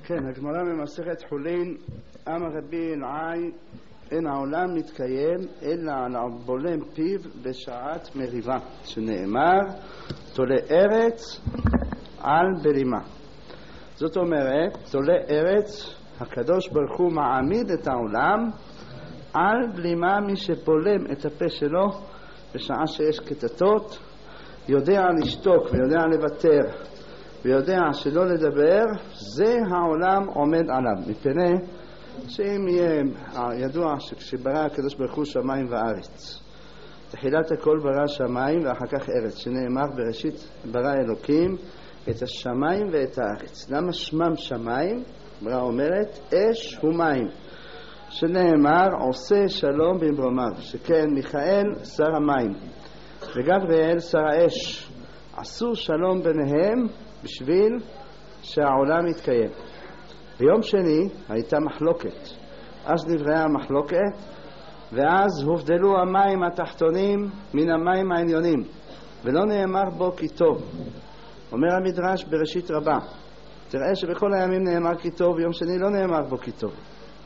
כן, הגמרא במסכת חולין, אמר רבי אלעאי, אין העולם מתקיים אלא על בולם פיו בשעת מריבה, שנאמר תולה ארץ על בלימה. זאת אומרת, תולה ארץ, הקדוש ברוך הוא מעמיד את העולם על בלימה. מי שבולם את הפה שלו בשעה שיש קטטות, יודע לשתוק ויודע לוותר ויודע שלא לדבר, זה העולם עומד עליו. מפני שאם יהיה ידוע שכשברא הקדוש ברוך הוא שמיים וארץ, תחילת הכל ברא שמיים ואחר כך ארץ, שנאמר בראשית ברא אלוקים את השמיים ואת הארץ. למה שמם שמיים? ברא אומרת אש ומים, שנאמר עושה שלום במרומיו, שכן מיכאל שר המים וגבריאל שר האש, עשו שלום ביניהם בשביל שהעולם יתקיים. ביום שני הייתה מחלוקת, אז נבראה המחלוקת, ואז הובדלו המים התחתונים מן המים העליונים, ולא נאמר בו כי טוב. אומר המדרש בראשית רבה, תראה שבכל הימים נאמר כי טוב, ביום שני לא נאמר בו כי טוב.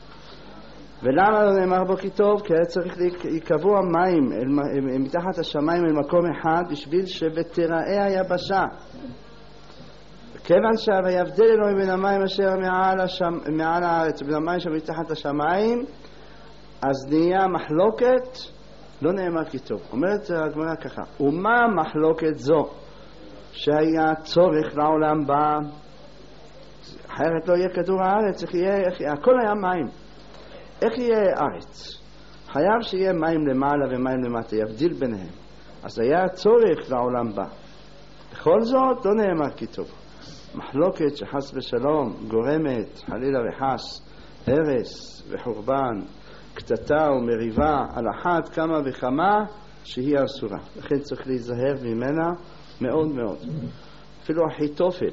ולמה לא נאמר בו כי טוב? כי היה צריך להיקבוע המים מתחת השמיים אל מקום אחד, בשביל שבתראה היבשה. כיוון שהבדל אלוהים בין המים אשר מעל הארץ ובין המים שמתחת השמיים, אז נהיה מחלוקת, לא נאמר כי טוב. אומרת הגמרא ככה, ומה מחלוקת זו? שהיה צורך לעולם בא, אחרת לא יהיה כדור הארץ, הכל היה מים, איך יהיה ארץ? חייב שיהיה מים למעלה ומים למטה, יבדיל ביניהם. אז היה צורך לעולם בא, בכל זאת לא נאמר כי טוב. מחלוקת שחס ושלום גורמת חלילה וחס הרס וחורבן, קטטה ומריבה, על אחת כמה וכמה שהיא אסורה, לכן צריך להיזהר ממנה מאוד מאוד. אפילו אחיתופל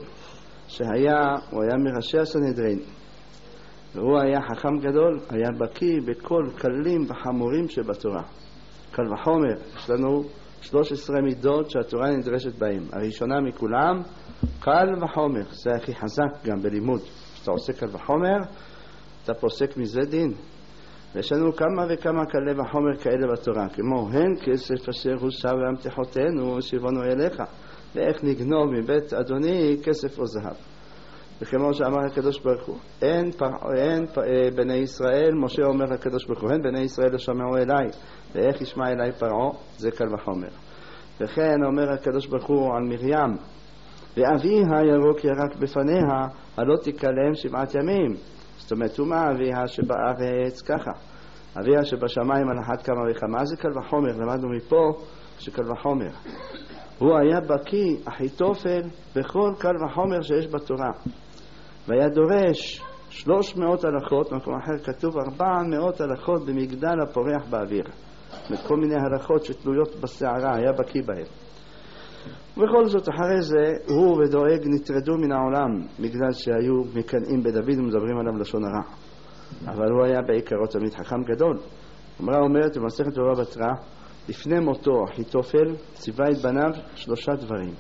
הוא היה מראשי הסנהדרין, והוא היה חכם גדול, היה בקיא בכל כלים וחמורים שבתורה. קל וחומר, יש לנו 13 מידות שהתורה נדרשת בהם. הראשונה מכולם קל וחומר, זה הכי חזק גם בלימוד. כשאתה עושה קל וחומר אתה פוסק מזה דין. ויש לנו כמה וכמה קלי וחומר כאלה בתורה, כמו הן כסף אשר הוסר והמתחותינו שיבונו אליך, ואיך נגנוב מבית אדוני כסף או זהב. וכמו שאמר הקדוש ברוך הוא, אין בני ישראל, משה אומר לקדוש ברוך הוא, הן בני ישראל לא שמעו אליי, ואיך ישמע אליי פרעה? זה קל וחומר. וכן אומר הקדוש ברוך הוא על מרים, ואביה ירוק ירק בפניה, הלא תקלם 7 ימים. זאת אומרת, ומה אביה שבארץ? ככה, אביה שבשמיים על אחת כמה וכמה, זה קל וחומר. למדנו מפה שקל וחומר. הוא היה בקיא, אחיתופל, בכל קל וחומר שיש בתורה, והיה דורש 300 הלכות. במקום אחר כתוב 400 הלכות במגדל הפורח באוויר, כל מיני הלכות שתלויות בשערה, היה בקיא בהן. ובכל זאת אחרי זה הוא ודואג נטרדו מן העולם, בגלל שהיו מקנאים בדוד ומדברים עליו לשון הרע, אבל הוא היה בעיקרו תמיד חכם גדול. אמרה אומרת במסכת בבא בתרא, לפני מותו אחיתופל ציווה את בניו 3 דברים.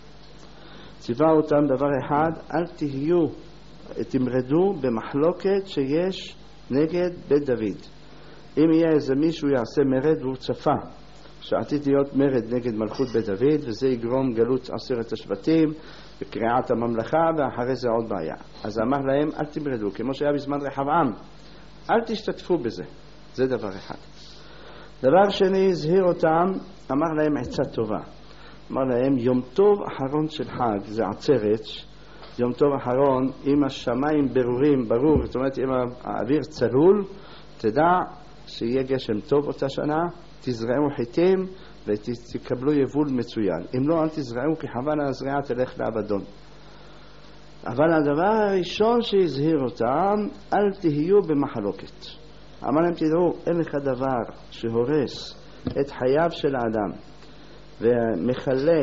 ציווה אותם דבר אחד, אל תמרדו במחלוקת שיש נגד בית דוד. אם יהיה איזה מישהו יעשה מרד והוא צפה שעתיד להיות מרד נגד מלכות בית דוד, וזה יגרום גלות 10 השבטים וקריעת הממלכה, ואחרי זה עוד בעיה. אז אמר להם אל תמרדו, כמו שהיה בזמן רחבעם, אל תשתתפו בזה. זה דבר אחד. דבר שני, הזהיר אותם, אמר להם עצה טובה. אמר להם, יום טוב אחרון של חג, זה עצרת, יום טוב אחרון, אם השמיים ברורים, ברור, זאת אומרת, אם האוויר צלול, תדע שיהיה גשם טוב אותה שנה, תזרעו חיטים ותקבלו יבול מצוין. אם לא, אל תזרעו, כי חבל הזריעה תלך לאבדון. אבל הדבר הראשון שהזהיר אותם, אל תהיו במחלוקת. אמר להם, תדעו, אין לך דבר שהורס את חייו של האדם ומחלה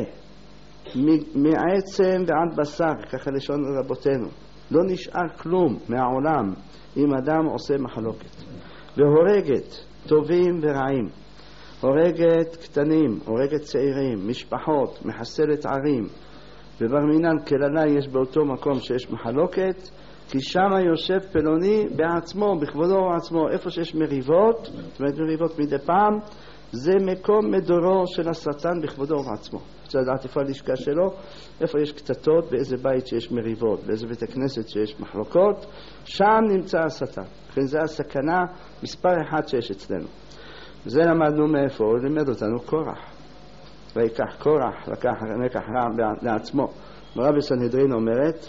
מעצם ועד בשר, ככה לשון רבותינו, לא נשאר כלום מהעולם אם אדם עושה מחלוקת, והורגת טובים ורעים, הורגת קטנים, הורגת צעירים, משפחות, מחסלת ערים, ובר מינן כללה יש באותו מקום שיש מחלוקת, כי שם יושב פלוני בעצמו, בכבודו ובעצמו, איפה שיש מריבות, זאת אומרת מריבות מדי פעם, זה מקום מדורו של השטן בכבודו ובעצמו. רוצה לדעת איפה הלשכה שלו, איפה יש קטטות, באיזה בית שיש מריבות, באיזה בית הכנסת שיש מחלוקות, שם נמצא השטן. לכן זה הסכנה מספר אחד שיש אצלנו. וזה למדנו מאיפה, הוא לימד אותנו קורח. ויקח קורח, לקח רע לעצמו. רבי סנהדרין אומרת,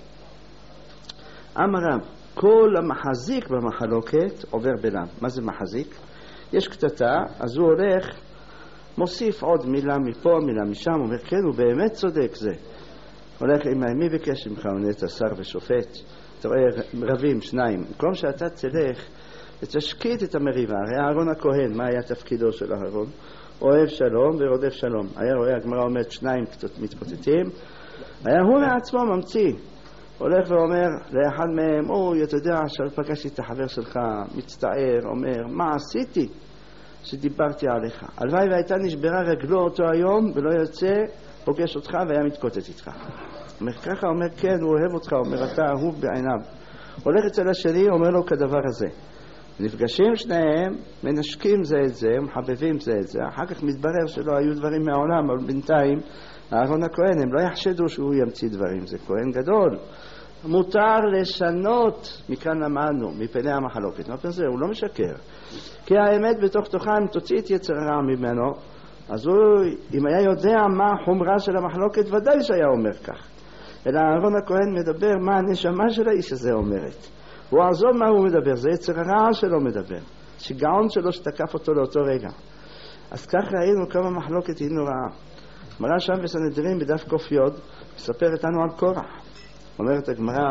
אמר רב, כל המחזיק במחלוקת עובר בלם. מה זה מחזיק? יש קטטה, אז הוא הולך, מוסיף עוד מילה מפה, מילה משם, הוא אומר, כן, הוא באמת צודק זה. הולך, מי ביקש ממך, הוא נהיית שר ושופט, אתה רואה רבים, שניים. במקום שאתה תלך ותשקיט את המריבה, הרי אהרון הכהן, מה היה תפקידו של אהרון? אוהב שלום ורודף שלום. היה רואה, הגמרא אומרת, שניים קצת מתפוצצים, היה הוא מעצמו ממציא. הולך ואומר לאחד מהם, אוי, אתה יודע שפגשתי את החבר שלך, מצטער, אומר, מה עשיתי שדיברתי עליך? הלוואי והייתה נשברה רגלו אותו היום ולא יוצא, פוגש אותך והיה מתקוטט איתך. אומר ככה, אומר כן, הוא אוהב אותך, אומר אתה אהוב בעיניו. הולך אצל השני, אומר לו כדבר הזה. נפגשים שניהם, מנשקים זה את זה, מחבבים זה את זה, אחר כך מתברר שלא היו דברים מהעולם, אבל בינתיים אהרון הכהן, הם לא יחשדו שהוא ימציא דברים, זה כהן גדול. מותר לשנות, מכאן למדנו, מפני המחלוקת. מה פרזה? הוא לא משקר. כי האמת בתוך תוכה, אם תוציא את יצר הרע ממנו, אז הוא, אם היה יודע מה החומרה של המחלוקת, ודאי שהיה אומר כך. אלא אהרון הכהן מדבר מה הנשמה של האיש הזה אומרת. הוא עזוב מה הוא מדבר, זה יצר הרע שלו מדבר. שיגעון שלו שתקף אותו לאותו רגע. אז כך ראינו כמה מחלוקת היא נוראה. מראה שם בסנהדרין בדף קופיות, מספר איתנו על קורח. אומרת הגמרא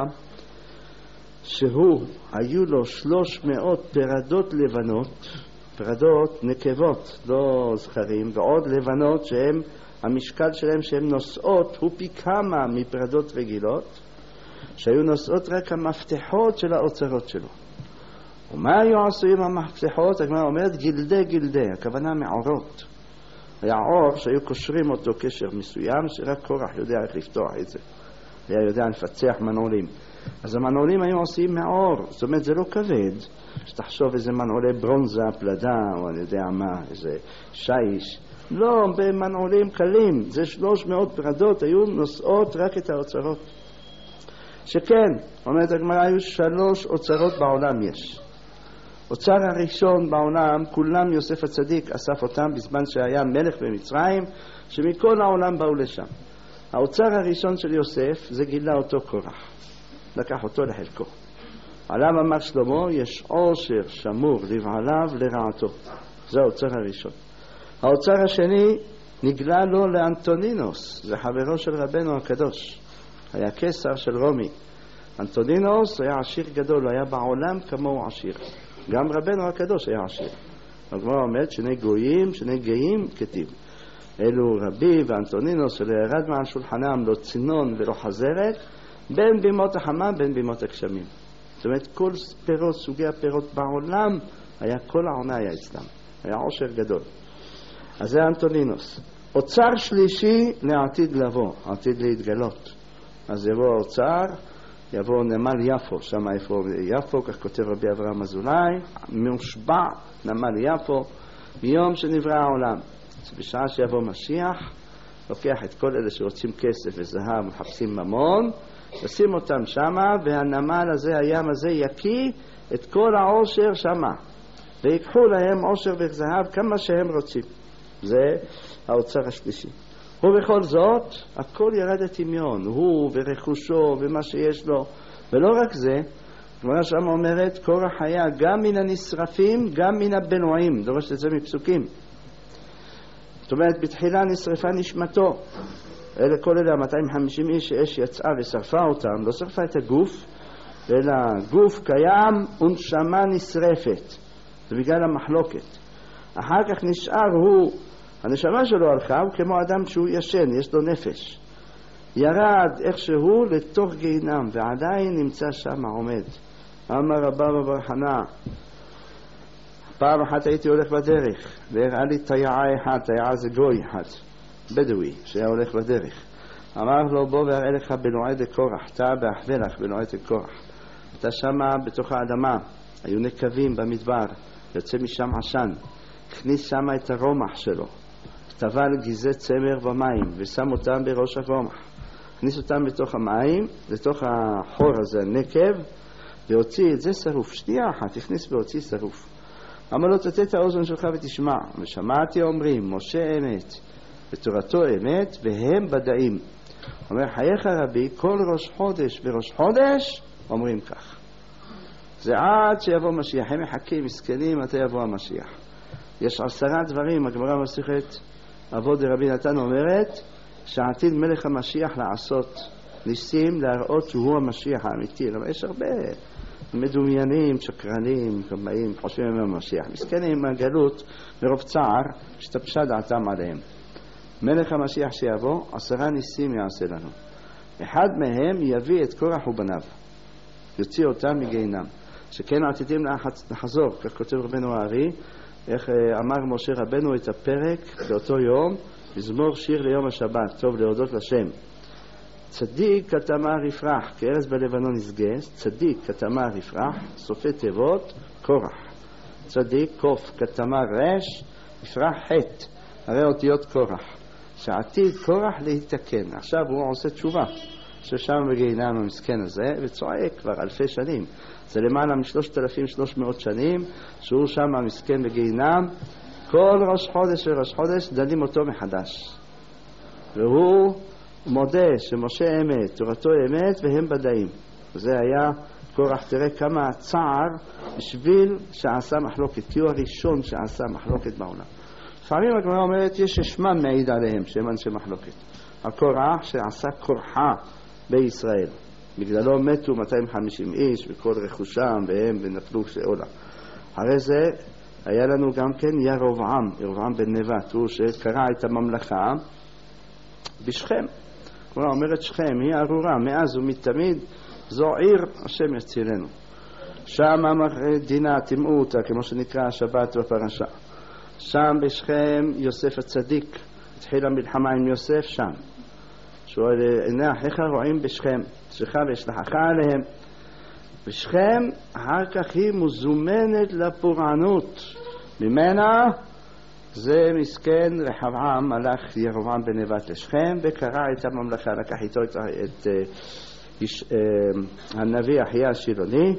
שהוא, היו לו 300 פרדות לבנות, פרדות נקבות, לא זכרים, ועוד לבנות שהם, המשקל שלהם שהן נושאות הוא פי כמה מפרדות רגילות, שהיו נושאות רק המפתחות של האוצרות שלו. ומה היו עשויים המפתחות? הגמרא אומרת גלדי גלדי, הכוונה מעורות. היה עור שהיו קושרים אותו קשר מסוים שרק קורח יודע איך לפתוח את זה. היה יודע לפצח מנעולים. אז המנעולים היו עושים מעור, זאת אומרת זה לא כבד, שתחשוב איזה מנעולי ברונזה, פלדה, או אני יודע מה, איזה שיש. לא, במנעולים קלים, זה 300 פרדות היו נושאות רק את האוצרות. שכן, אומרת הגמרא, היו 3 אוצרות בעולם יש. אוצר הראשון בעולם, כולם יוסף הצדיק אסף אותם בזמן שהיה מלך במצרים, שמכל העולם באו לשם. האוצר הראשון של יוסף זה גילה אותו קורח, לקח אותו לחלקו. עליו אמר שלמה, יש עושר שמור לבעליו לרעתו. זה האוצר הראשון. האוצר השני נגלה לו לאנטונינוס, זה חברו של רבנו הקדוש, היה קיסר של רומי. אנטונינוס היה עשיר גדול, היה בעולם כמוהו עשיר. גם רבנו הקדוש היה עשיר. הגמרא אומרת שני גויים, שני גאים כתיב. אלו רבי ואנטונינוס שלא ירד מעל שולחנם לא צינון ולא חזרת, בין בימות החמה בין בימות הגשמים. זאת אומרת כל פירות, סוגי הפירות בעולם, היה כל העונה היה אצלם. היה עושר גדול. אז זה אנטונינוס. אוצר שלישי לעתיד לבוא, עתיד להתגלות. אז יבוא האוצר, יבוא נמל יפו, שם איפה יפו, כך כותב רבי אברהם אזולאי, מושבע נמל יפו, ביום שנברא העולם. בשעה שיבוא משיח, לוקח את כל אלה שרוצים כסף וזהב, מחפשים ממון, לשים אותם שמה, והנמל הזה, הים הזה, יקיא את כל העושר שמה. ויקחו להם עושר וזהב כמה שהם רוצים. זה האוצר השלישי. ובכל זאת, הכל ירד לטמיון, הוא ורכושו ומה שיש לו. ולא רק זה, כמו שם אומרת, קורח היה גם מן הנשרפים, גם מן הבנועים. דורשת את זה מפסוקים. זאת אומרת, בתחילה נשרפה נשמתו. אלה כל אלה 250 איש שאש יצאה ושרפה אותם, לא שרפה את הגוף, אלא גוף קיים ונשמה נשרפת. זה בגלל המחלוקת. אחר כך נשאר הוא, הנשמה שלו הלכה, הוא כמו אדם שהוא ישן, יש לו נפש. ירד איכשהו לתוך גיהינם, ועדיין נמצא שם עומד. אמר רבא בר חנא, פעם אחת הייתי הולך בדרך, והראה לי תיעה אחד, תיעה זה גוי אחד, בדואי, שהיה הולך בדרך. אמר לו בוא ואראה לך בנועי דקורח, אתה באחווה לך בנועי דקורח. אתה שמה בתוך האדמה, היו נקבים במדבר, יוצא משם עשן, הכניס שמה את הרומח שלו, טבל גזי צמר במים ושם אותם בראש הרומח, הכניס אותם בתוך המים, לתוך החור הזה, נקב, והוציא את זה שרוף, שנייה אחת, הכניס והוציא שרוף. אמר לו תתת האוזן שלך ותשמע, ושמעתי אומרים משה אמת ותורתו אמת והם בדאים. אומר חייך רבי, כל ראש חודש וראש חודש אומרים כך. זה עד שיבוא משיח, הם מחכים מסכנים מתי יבוא המשיח. יש 10 דברים, הגמרא במסכת אבות דרבי נתן אומרת שעתיד מלך המשיח לעשות ניסים, להראות שהוא המשיח האמיתי. אבל יש הרבה מדומיינים, שקרנים, קמאים, חושבים הם המשיח, מסכנים מהגלות מרוב צער שתפשה דעתם עליהם. מלך המשיח שיבוא 10 ניסים יעשה לנו. אחד מהם יביא את קורח ובניו, יוציא אותם מגיהינום, שכן עתידים לחזור, כך כותב רבנו הארי, איך אמר משה רבנו את הפרק באותו יום, מזמור שיר ליום השבת, טוב להודות לשם. צדיק כתמר יפרח, כארץ בלבנון נסגס, צדיק כתמר יפרח, סופי תיבות, קורח. צדיק קוף כתמר רש, יפרח חטא, הרי אותיות קורח. שעתיד קורח להתקן. עכשיו הוא עושה תשובה, ששם בגיהינום המסכן הזה, וצועק כבר אלפי שנים. זה למעלה מ-3,300 שנים, שהוא שם המסכן בגיהינום, כל ראש חודש וראש חודש דנים אותו מחדש. והוא מודה שמשה אמת, תורתו אמת והם בדאים. וזה היה קורח, תראה כמה צער בשביל שעשה מחלוקת, כי הוא הראשון שעשה מחלוקת בעולם. לפעמים הגמרא אומרת יש שמן מעיד עליהם שהם אנשי מחלוקת. הקורח שעשה קורחה בישראל, בגללו מתו 250 איש וכל רכושם והם ונפלו שאולה. הרי זה היה לנו גם כן ירבעם בן נבט, הוא שקרא את הממלכה בשכם. כלומר אומרת שכם היא ארורה מאז ומתמיד, זו עיר השם יצילנו. שם דינה תימאו אותה, כמו שנקרא השבת בפרשה. שם בשכם יוסף הצדיק, התחילה מלחמה עם יוסף שם. שואל עיני אחיך רואים בשכם, שלך וישלחך עליהם. בשכם אחר כך היא מוזומנת לפורענות. ממנה זה מסכן רחבעם, הלך ירבעם בן נבט לשכם וקרע את הממלכה, לקח איתו את הנביא אחיה השילוני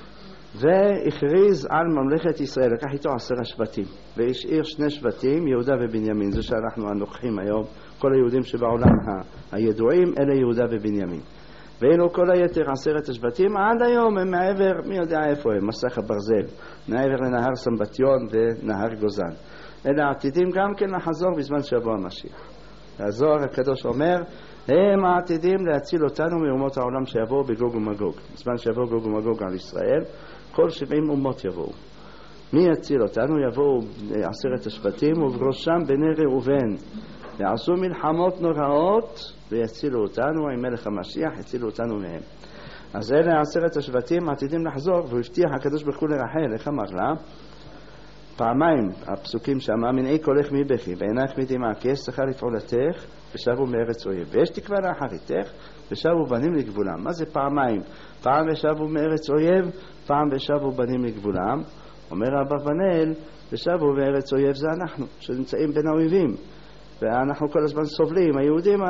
והכריז על ממלכת ישראל, לקח איתו 10 שבטים והשאיר 2 שבטים, יהודה ובנימין. זה שאנחנו הנוכחים היום, כל היהודים שבעולם הידועים אלה יהודה ובנימין, ואילו כל היתר 10 השבטים עד היום הם מעבר, מי יודע איפה הם, מסך הברזל, מעבר לנהר סמבטיון ונהר גוזן. אלה עתידים גם כן לחזור בזמן שיבוא המשיח. הזוהר הקדוש אומר הם עתידים להציל אותנו מאומות העולם שיבואו בגוג ומגוג. בזמן שיבואו גוג ומגוג על ישראל, כל 70 אומות יבואו. מי יציל אותנו? יבואו 10 השבטים ובראשם בני ראובן, יעשו מלחמות נוראות ויצילו אותנו עם מלך המשיח, יצילו אותנו מהם. אז אלה 10 השבטים עתידים לחזור, והוא הבטיח הקדוש ברוך הוא לרחל, איך אמר לה? פעמיים הפסוקים שאמר מנעי קולך מבכי ועינייך מדמעה, כי יש שכר לפעולתך ושבו מארץ אויב, ויש תקווה לאחריתך ושבו בנים לגבולם. מה זה פעמיים? פעם ושבו מארץ אויב, פעם ושבו בנים לגבולם. אומר אברבנאל, ושבו מארץ אויב זה אנחנו שנמצאים בין האויבים, ואנחנו כל הזמן סובלים, היהודים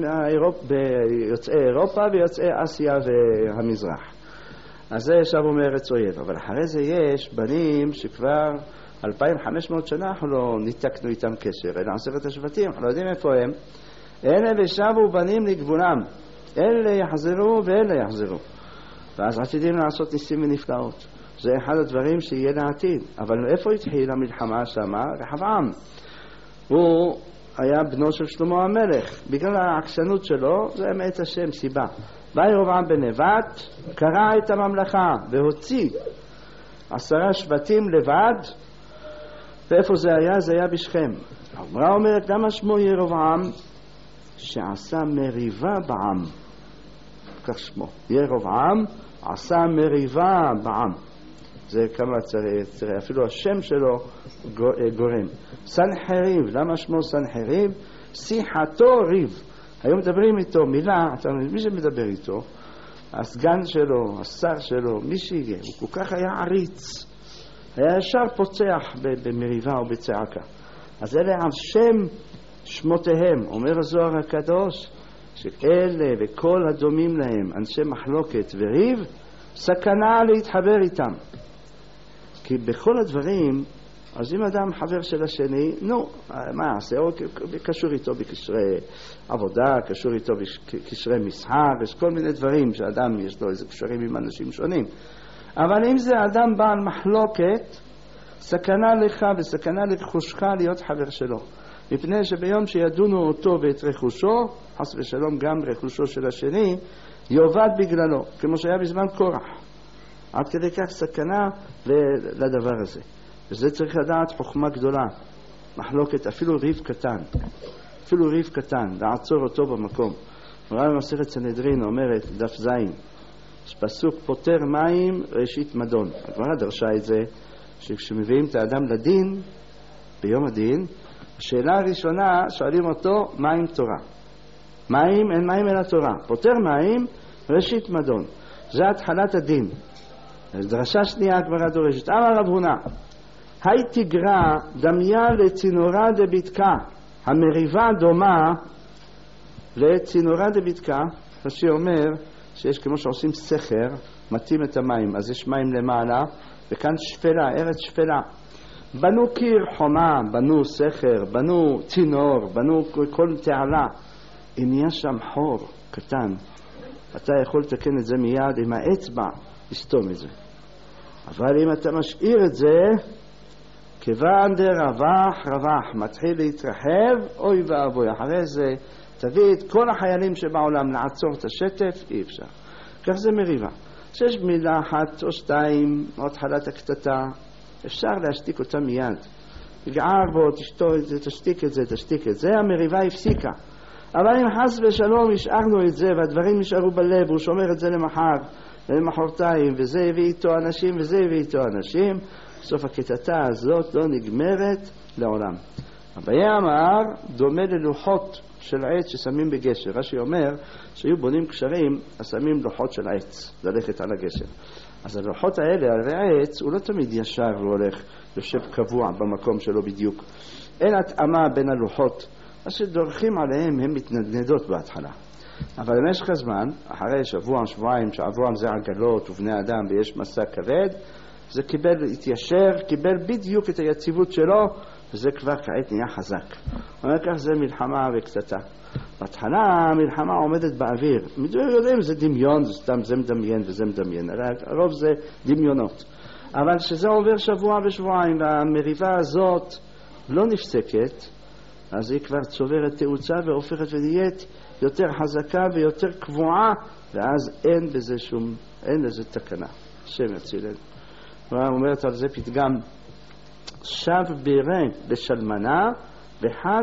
יוצאי אירופה ויוצאי אסיה והמזרח. אז זה שבו מארץ אויב. אבל אחרי זה יש בנים שכבר 2500 שנה אנחנו לא ניתקנו איתם קשר, אלה 10 השבטים, אנחנו לא יודעים איפה הם. אלה ושבו בנים לגבולם, אלה יחזרו ואלה יחזרו, ואז עתידים לעשות ניסים ונפלאות. זה אחד הדברים שיהיה לעתיד. אבל איפה התחילה המלחמה שמה? רחבעם, הוא היה בנו של שלמה המלך, בגלל העקשנות שלו, זה מאת השם סיבה. בא ירבעם בן נבט, קרע את הממלכה והוציא 10 שבטים לבד. ואיפה זה היה? זה היה בשכם. הגמרא אומרת למה שמו ירבעם? שעשה מריבה בעם, כך שמו. ירבעם עשה מריבה בעם. זה כמה צריך, אפילו השם שלו גורם. סנחריב, למה שמו סנחריב? שיחתו ריב. היו מדברים איתו מילה, מי שמדבר איתו, הסגן שלו, השר שלו, מי שיהיה, הוא כל כך היה עריץ, היה ישר פוצח במריבה או בצעקה. אז אלה על שם שמותיהם, אומר הזוהר הקדוש, שאלה וכל הדומים להם, אנשי מחלוקת וריב, סכנה להתחבר איתם. כי בכל הדברים, אז אם אדם חבר של השני, נו, מה יעשה? הוא קשור איתו בקשרי עבודה, קשור איתו בקשרי מסחר, יש כל מיני דברים שאדם יש לו איזה קשרים עם אנשים שונים. אבל אם זה אדם בעל מחלוקת, סכנה לך וסכנה לרכושך להיות חבר שלו. מפני שביום שידונו אותו ואת רכושו, חס ושלום גם רכושו של השני, יאבד בגללו, כמו שהיה בזמן קורח. עד כדי כך סכנה לדבר הזה. וזה צריך לדעת חוכמה גדולה. מחלוקת, אפילו ריב קטן, לעצור אותו במקום. מראה במסכת סנהדרין אומרת, דף זין, פסוק פותר מים ראשית מדון. הגמרא דרשה את זה, שכשמביאים את האדם לדין, ביום הדין, השאלה הראשונה שואלים אותו, מים תורה. מים, אין מים אלא תורה. פותר מים ראשית מדון. זה התחלת הדין. דרשה שנייה הגמרא דורשת. אמר רב הונא, היי תגרע דמיה לצינורה דביתקה. המריבה דומה לצינורה דביתקה. רש"י אומר שיש כמו שעושים סכר, מתאים את המים, אז יש מים למעלה, וכאן שפלה, ארץ שפלה. בנו קיר חומה, בנו סכר, בנו צינור, בנו כל תעלה. אם יש שם חור קטן, אתה יכול לתקן את זה מיד עם האצבע, לסתום את זה. אבל אם אתה משאיר את זה, כיוון רווח, מתחיל להתרחב, אוי ואבוי. אחרי זה תביא את כל החיילים שבעולם לעצור את השטף, אי אפשר. כך זה מריבה. שיש מילה אחת או שתיים, או התחלת הקטטה, אפשר להשתיק אותה מיד. תגער בו, תשתיק את זה, המריבה הפסיקה. אבל אם חס ושלום השארנו את זה, והדברים נשארו בלב, הוא שומר את זה למחר, למחרתיים, וזה הביא איתו אנשים, וזה הביא איתו אנשים, בסוף הקטטה הזאת לא נגמרת לעולם. אביי אמר, דומה ללוחות של עץ ששמים בגשר. רש"י אומר שהיו בונים קשרים, אז שמים לוחות של עץ, ללכת על הגשר. אז הלוחות האלה, על העץ, הוא לא תמיד ישר והולך, יושב קבוע במקום שלו בדיוק. אין התאמה בין הלוחות. אז שדורכים עליהם הם מתנדנדות בהתחלה. אבל במשך הזמן, אחרי שבוע, שבועיים, שעברו על זה עגלות ובני אדם ויש מסע כבד, זה התיישר, קיבל בדיוק את היציבות שלו, וזה כבר כעת נהיה חזק. אומר כך זה מלחמה וקטטה. בהתחלה המלחמה עומדת באוויר. יודעים זה דמיון, זה סתם זה מדמיין וזה מדמיין. הרוב זה דמיונות. אבל שזה עובר שבוע ושבועיים והמריבה הזאת לא נפסקת, אז היא כבר צוברת תאוצה והופכת ונהיית יותר חזקה ויותר קבועה, ואז אין לזה תקנה. השם יצילנו. הוא אומרת על זה פתגם, שב בירה בשלמנה וחד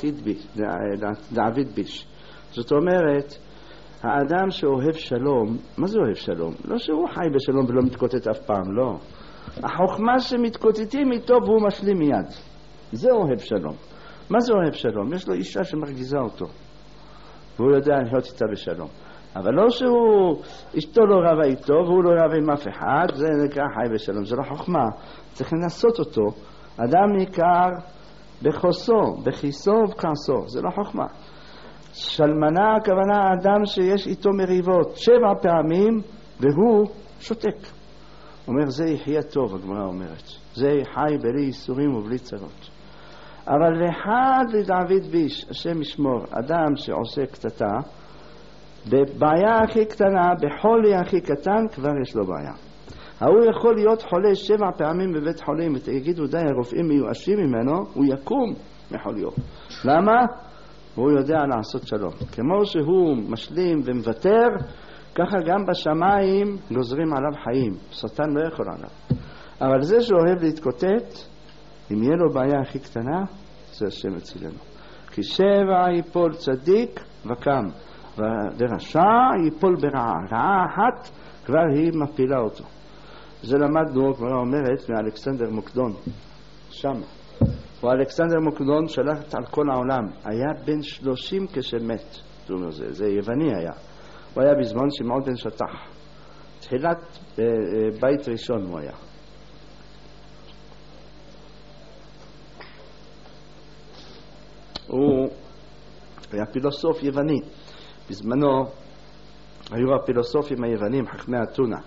לעביד ביש. זאת אומרת, האדם שאוהב שלום, מה זה אוהב שלום? לא שהוא חי בשלום ולא מתקוטט אף פעם, לא. החוכמה שמתקוטטים איתו והוא משלים מיד. זה אוהב שלום. מה זה אוהב שלום? יש לו אישה שמרגיזה אותו, והוא יודע לחיות איתה בשלום. אבל לא שהוא, אשתו לא רבה איתו, והוא לא רבה עם אף אחד, זה נקרא חי בשלום, זה לא חוכמה. צריך לנסות אותו. אדם יקר בחוסו, בכיסו ובכעסו, זה לא חוכמה. שלמנה הכוונה אדם שיש איתו מריבות 7 פעמים, והוא שותק. אומר, זה יחיה טוב, הגמרא אומרת. זה חי בלי ייסורים ובלי צרות. אבל אחד לדוד ביש, השם ישמור, אדם שעושה קטטה, בבעיה הכי קטנה, בחולי הכי קטן, כבר יש לו בעיה. הוא יכול להיות חולה 7 פעמים בבית חולים, ותגידו די, הרופאים מיואשים ממנו, הוא יקום מחוליו. למה? הוא יודע לעשות שלום. כמו שהוא משלים ומוותר, ככה גם בשמיים גוזרים עליו חיים. שטן לא יכול עליו. אבל זה שאוהב להתקוטט, אם יהיה לו בעיה הכי קטנה, זה השם אצלנו. כי 7 ייפול צדיק וקם, ורשע ייפול ברעה. רעה אחת כבר היא מפילה אותו. זה למדנו, כבר אומרת, מאלכסנדר מוקדון. שם. ואלכסנדר מוקדון שלח על כל העולם. היה בן 30 כשמת. זה יווני היה. הוא היה בזמן שמעון בן שטח. תחילת בית ראשון הוא היה. הוא היה פילוסוף יווני. בזמנו היו הפילוסופים היוונים, חכמי אתונה.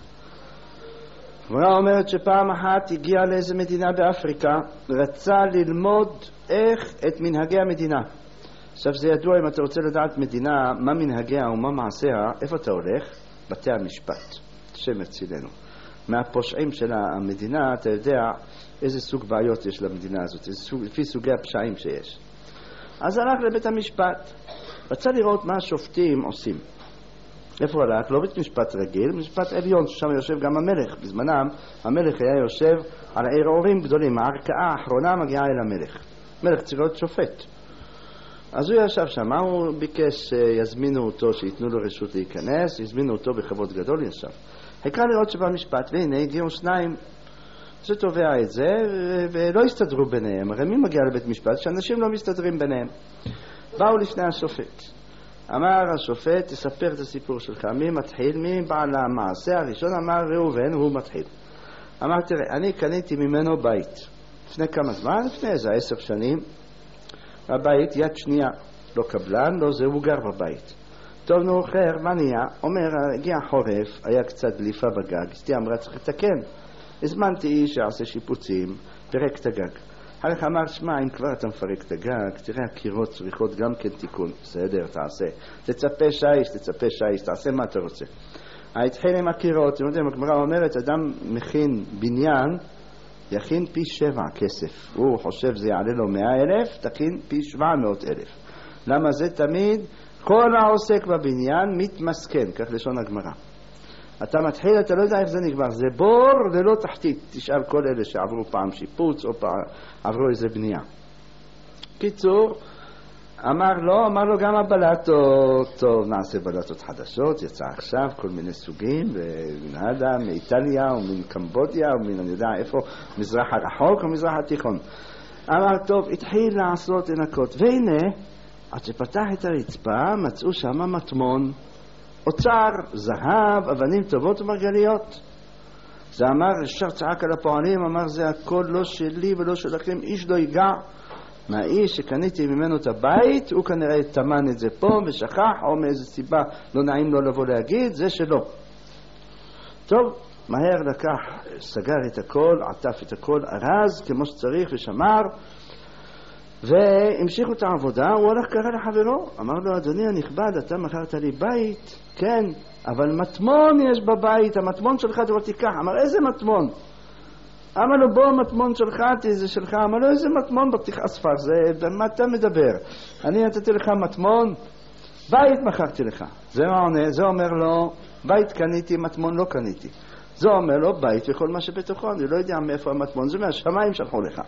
הגמרא אומרת שפעם אחת הגיע לאיזה מדינה באפריקה, רצה ללמוד איך את מנהגי המדינה. עכשיו זה ידוע, אם אתה רוצה לדעת מדינה, מה מנהגיה ומה מעשיה, איפה אתה הולך? בתי המשפט. השם יצילנו. מהפושעים של המדינה אתה יודע איזה סוג בעיות יש למדינה הזאת, לפי סוגי הפשעים שיש. אז הלך לבית המשפט, רצה לראות מה השופטים עושים. איפה הלך? לא בית משפט רגיל, משפט עליון, ששם יושב גם המלך. בזמנם המלך היה יושב על ערעורים גדולים, הערכאה האחרונה מגיעה אל המלך. מלך צריך להיות שופט. אז הוא ישב שם, הוא ביקש שיזמינו אותו, שיתנו לו רשות להיכנס, יזמינו אותו בכבוד גדול, ישב. חיכה לראות שבמשפט, והנה הגיעו שניים, זה תובע את זה, ולא הסתדרו ביניהם. הרי מי מגיע לבית משפט? שאנשים לא מסתדרים ביניהם. באו לפני השופט. אמר השופט, תספר את הסיפור שלך. מי מתחיל? מי בעל המעשה? הראשון אמר ראובן, הוא מתחיל. אמר, תראה, אני קניתי ממנו בית. לפני כמה זמן? לפני איזה 10 שנים. הבית יד שנייה, לא קבלן, לא זה, הוא גר בבית. טוב, נו, אחר, מה נהיה? אומר, הגיע חורף, היה קצת דליפה בגג, אשתי אמרה, צריך לתקן. הזמנתי איש שעשה שיפוצים, פרק את הגג. הלך אמר, שמע, אם כבר אתה מפרק את הגג, תראה, הקירות צריכות גם כן תיקון. בסדר, תעשה. תצפה שיש, תעשה מה אתה רוצה. התחיל עם הקירות, אתם יודעים, הגמרא אומרת, אדם מכין בניין, יכין פי 7 כסף. הוא חושב זה יעלה לו 100,000, תכין פי 700,000. למה זה תמיד? כל העוסק בבניין מתמסכן, כך לשון הגמרא. אתה מתחיל, אתה לא יודע איך זה נגמר, זה בור ולא תחתית. תשאל כל אלה שעברו פעם שיפוץ או עברו איזה בנייה. קיצור, אמר לו גם הבלטות, טוב, נעשה בלטות חדשות, יצא עכשיו כל מיני סוגים, מאיטליה או מקמבודיה או אני יודע איפה, מזרח הרחוק או מזרח התיכון. אמר, טוב, התחיל לעשות לנקות, והנה, עד שפתח את הרצפה, מצאו שם מטמון, אוצר, זהב, אבנים טובות ומרגליות. זה אמר, ישר צעק על הפועלים, אמר, זה הכל לא שלי ולא שלכם, איש לא ייגע. מהאיש שקניתי ממנו את הבית, הוא כנראה תמן את זה פה ושכח, או מאיזו סיבה לא נעים לו לבוא להגיד, זה שלו. טוב, מהר לקח, סגר את הכל, עטף את הכל, ארז כמו שצריך ושמר, והמשיכו את העבודה. הוא הולך קרא לחברו, אמר לו, אדוני הנכבד, אתה מכרת לי בית? כן, אבל מטמון יש בבית, המטמון שלך אתה לא תיקח. אמר, איזה מטמון? אמר לו, בוא, מטמון שלך, זה שלך. אמר לו, איזה מטמון? בתיך אספר, זה מה אתה מדבר? אני נתתי לך מטמון, בית מכרתי לך. זה מה עונה? זה אומר לו, בית קניתי, מטמון לא קניתי. זה אומר לו, בית וכל מה שבתוכו, אני לא יודע מאיפה המטמון, זה מהשמיים שלחו לך.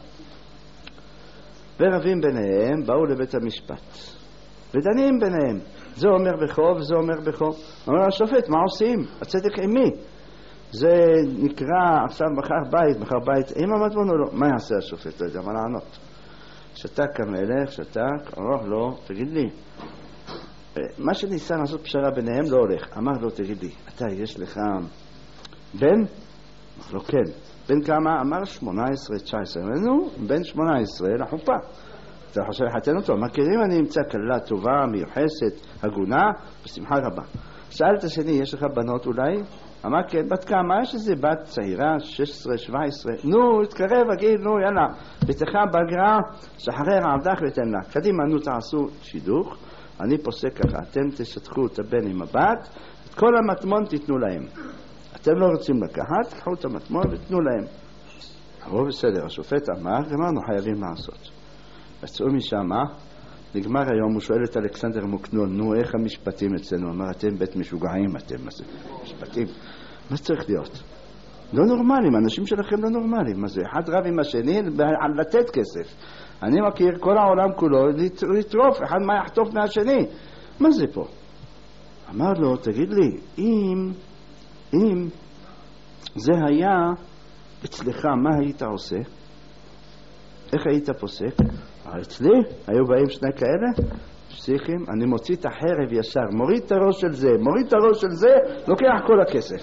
ורבים ביניהם באו לבית המשפט ודנים ביניהם, זה אומר בכו וזה אומר בכו. אומר השופט, מה עושים? הצדק עם מי? זה נקרא עכשיו מחר בית עם המטמון או לא? מה יעשה השופט? לא יודע מה לענות. שתק המלך, שתק, אמר לו, תגיד לי, מה שניסה לעשות פשרה ביניהם לא הולך. אמר לו, תגיד לי, אתה יש לך בן? אמר לו, כן. בן כמה? אמר 18, 19. נו, בן 18 לחופה. אתה חושב לחתן אותו? מכירים, אני אמצא כלה טובה, מיוחסת, הגונה, בשמחה רבה. שאלת השני, יש לך בנות אולי? אמר כן, בת כמה? יש איזה בת צעירה, 16, 17. נו, התקרב, אגיד, נו, יאללה. ביתך בגרה, שחרר עבדך ותן לה. קדימה, נו, תעשו שידוך. אני פוסק ככה, אתם תשטחו את הבן עם הבת, את כל המטמון תיתנו להם. אתם לא רוצים לקחת, תקחו את המטמון ותנו להם. אמרו בסדר, השופט אמר, אמרנו חייבים לעשות. יצאו משם, נגמר היום, הוא שואל את אלכסנדר מוקנון, נו, איך המשפטים אצלנו? אמר, אתם בית משוגעים, אתם משפטים. מה צריך להיות? לא נורמלים, אנשים שלכם לא נורמלים. מה זה? אחד רב עם השני על לתת כסף. אני מכיר כל העולם כולו לטרוף, אחד מה יחטוף מהשני. מה זה פה? אמר לו, תגיד לי, אם זה היה אצלך, מה היית עושה? איך היית פוסק? אצלי? היו באים שני כאלה? פסיכים, אני מוציא את החרב ישר, מוריד את הראש של זה, מוריד את הראש של זה, לוקח כל הכסף.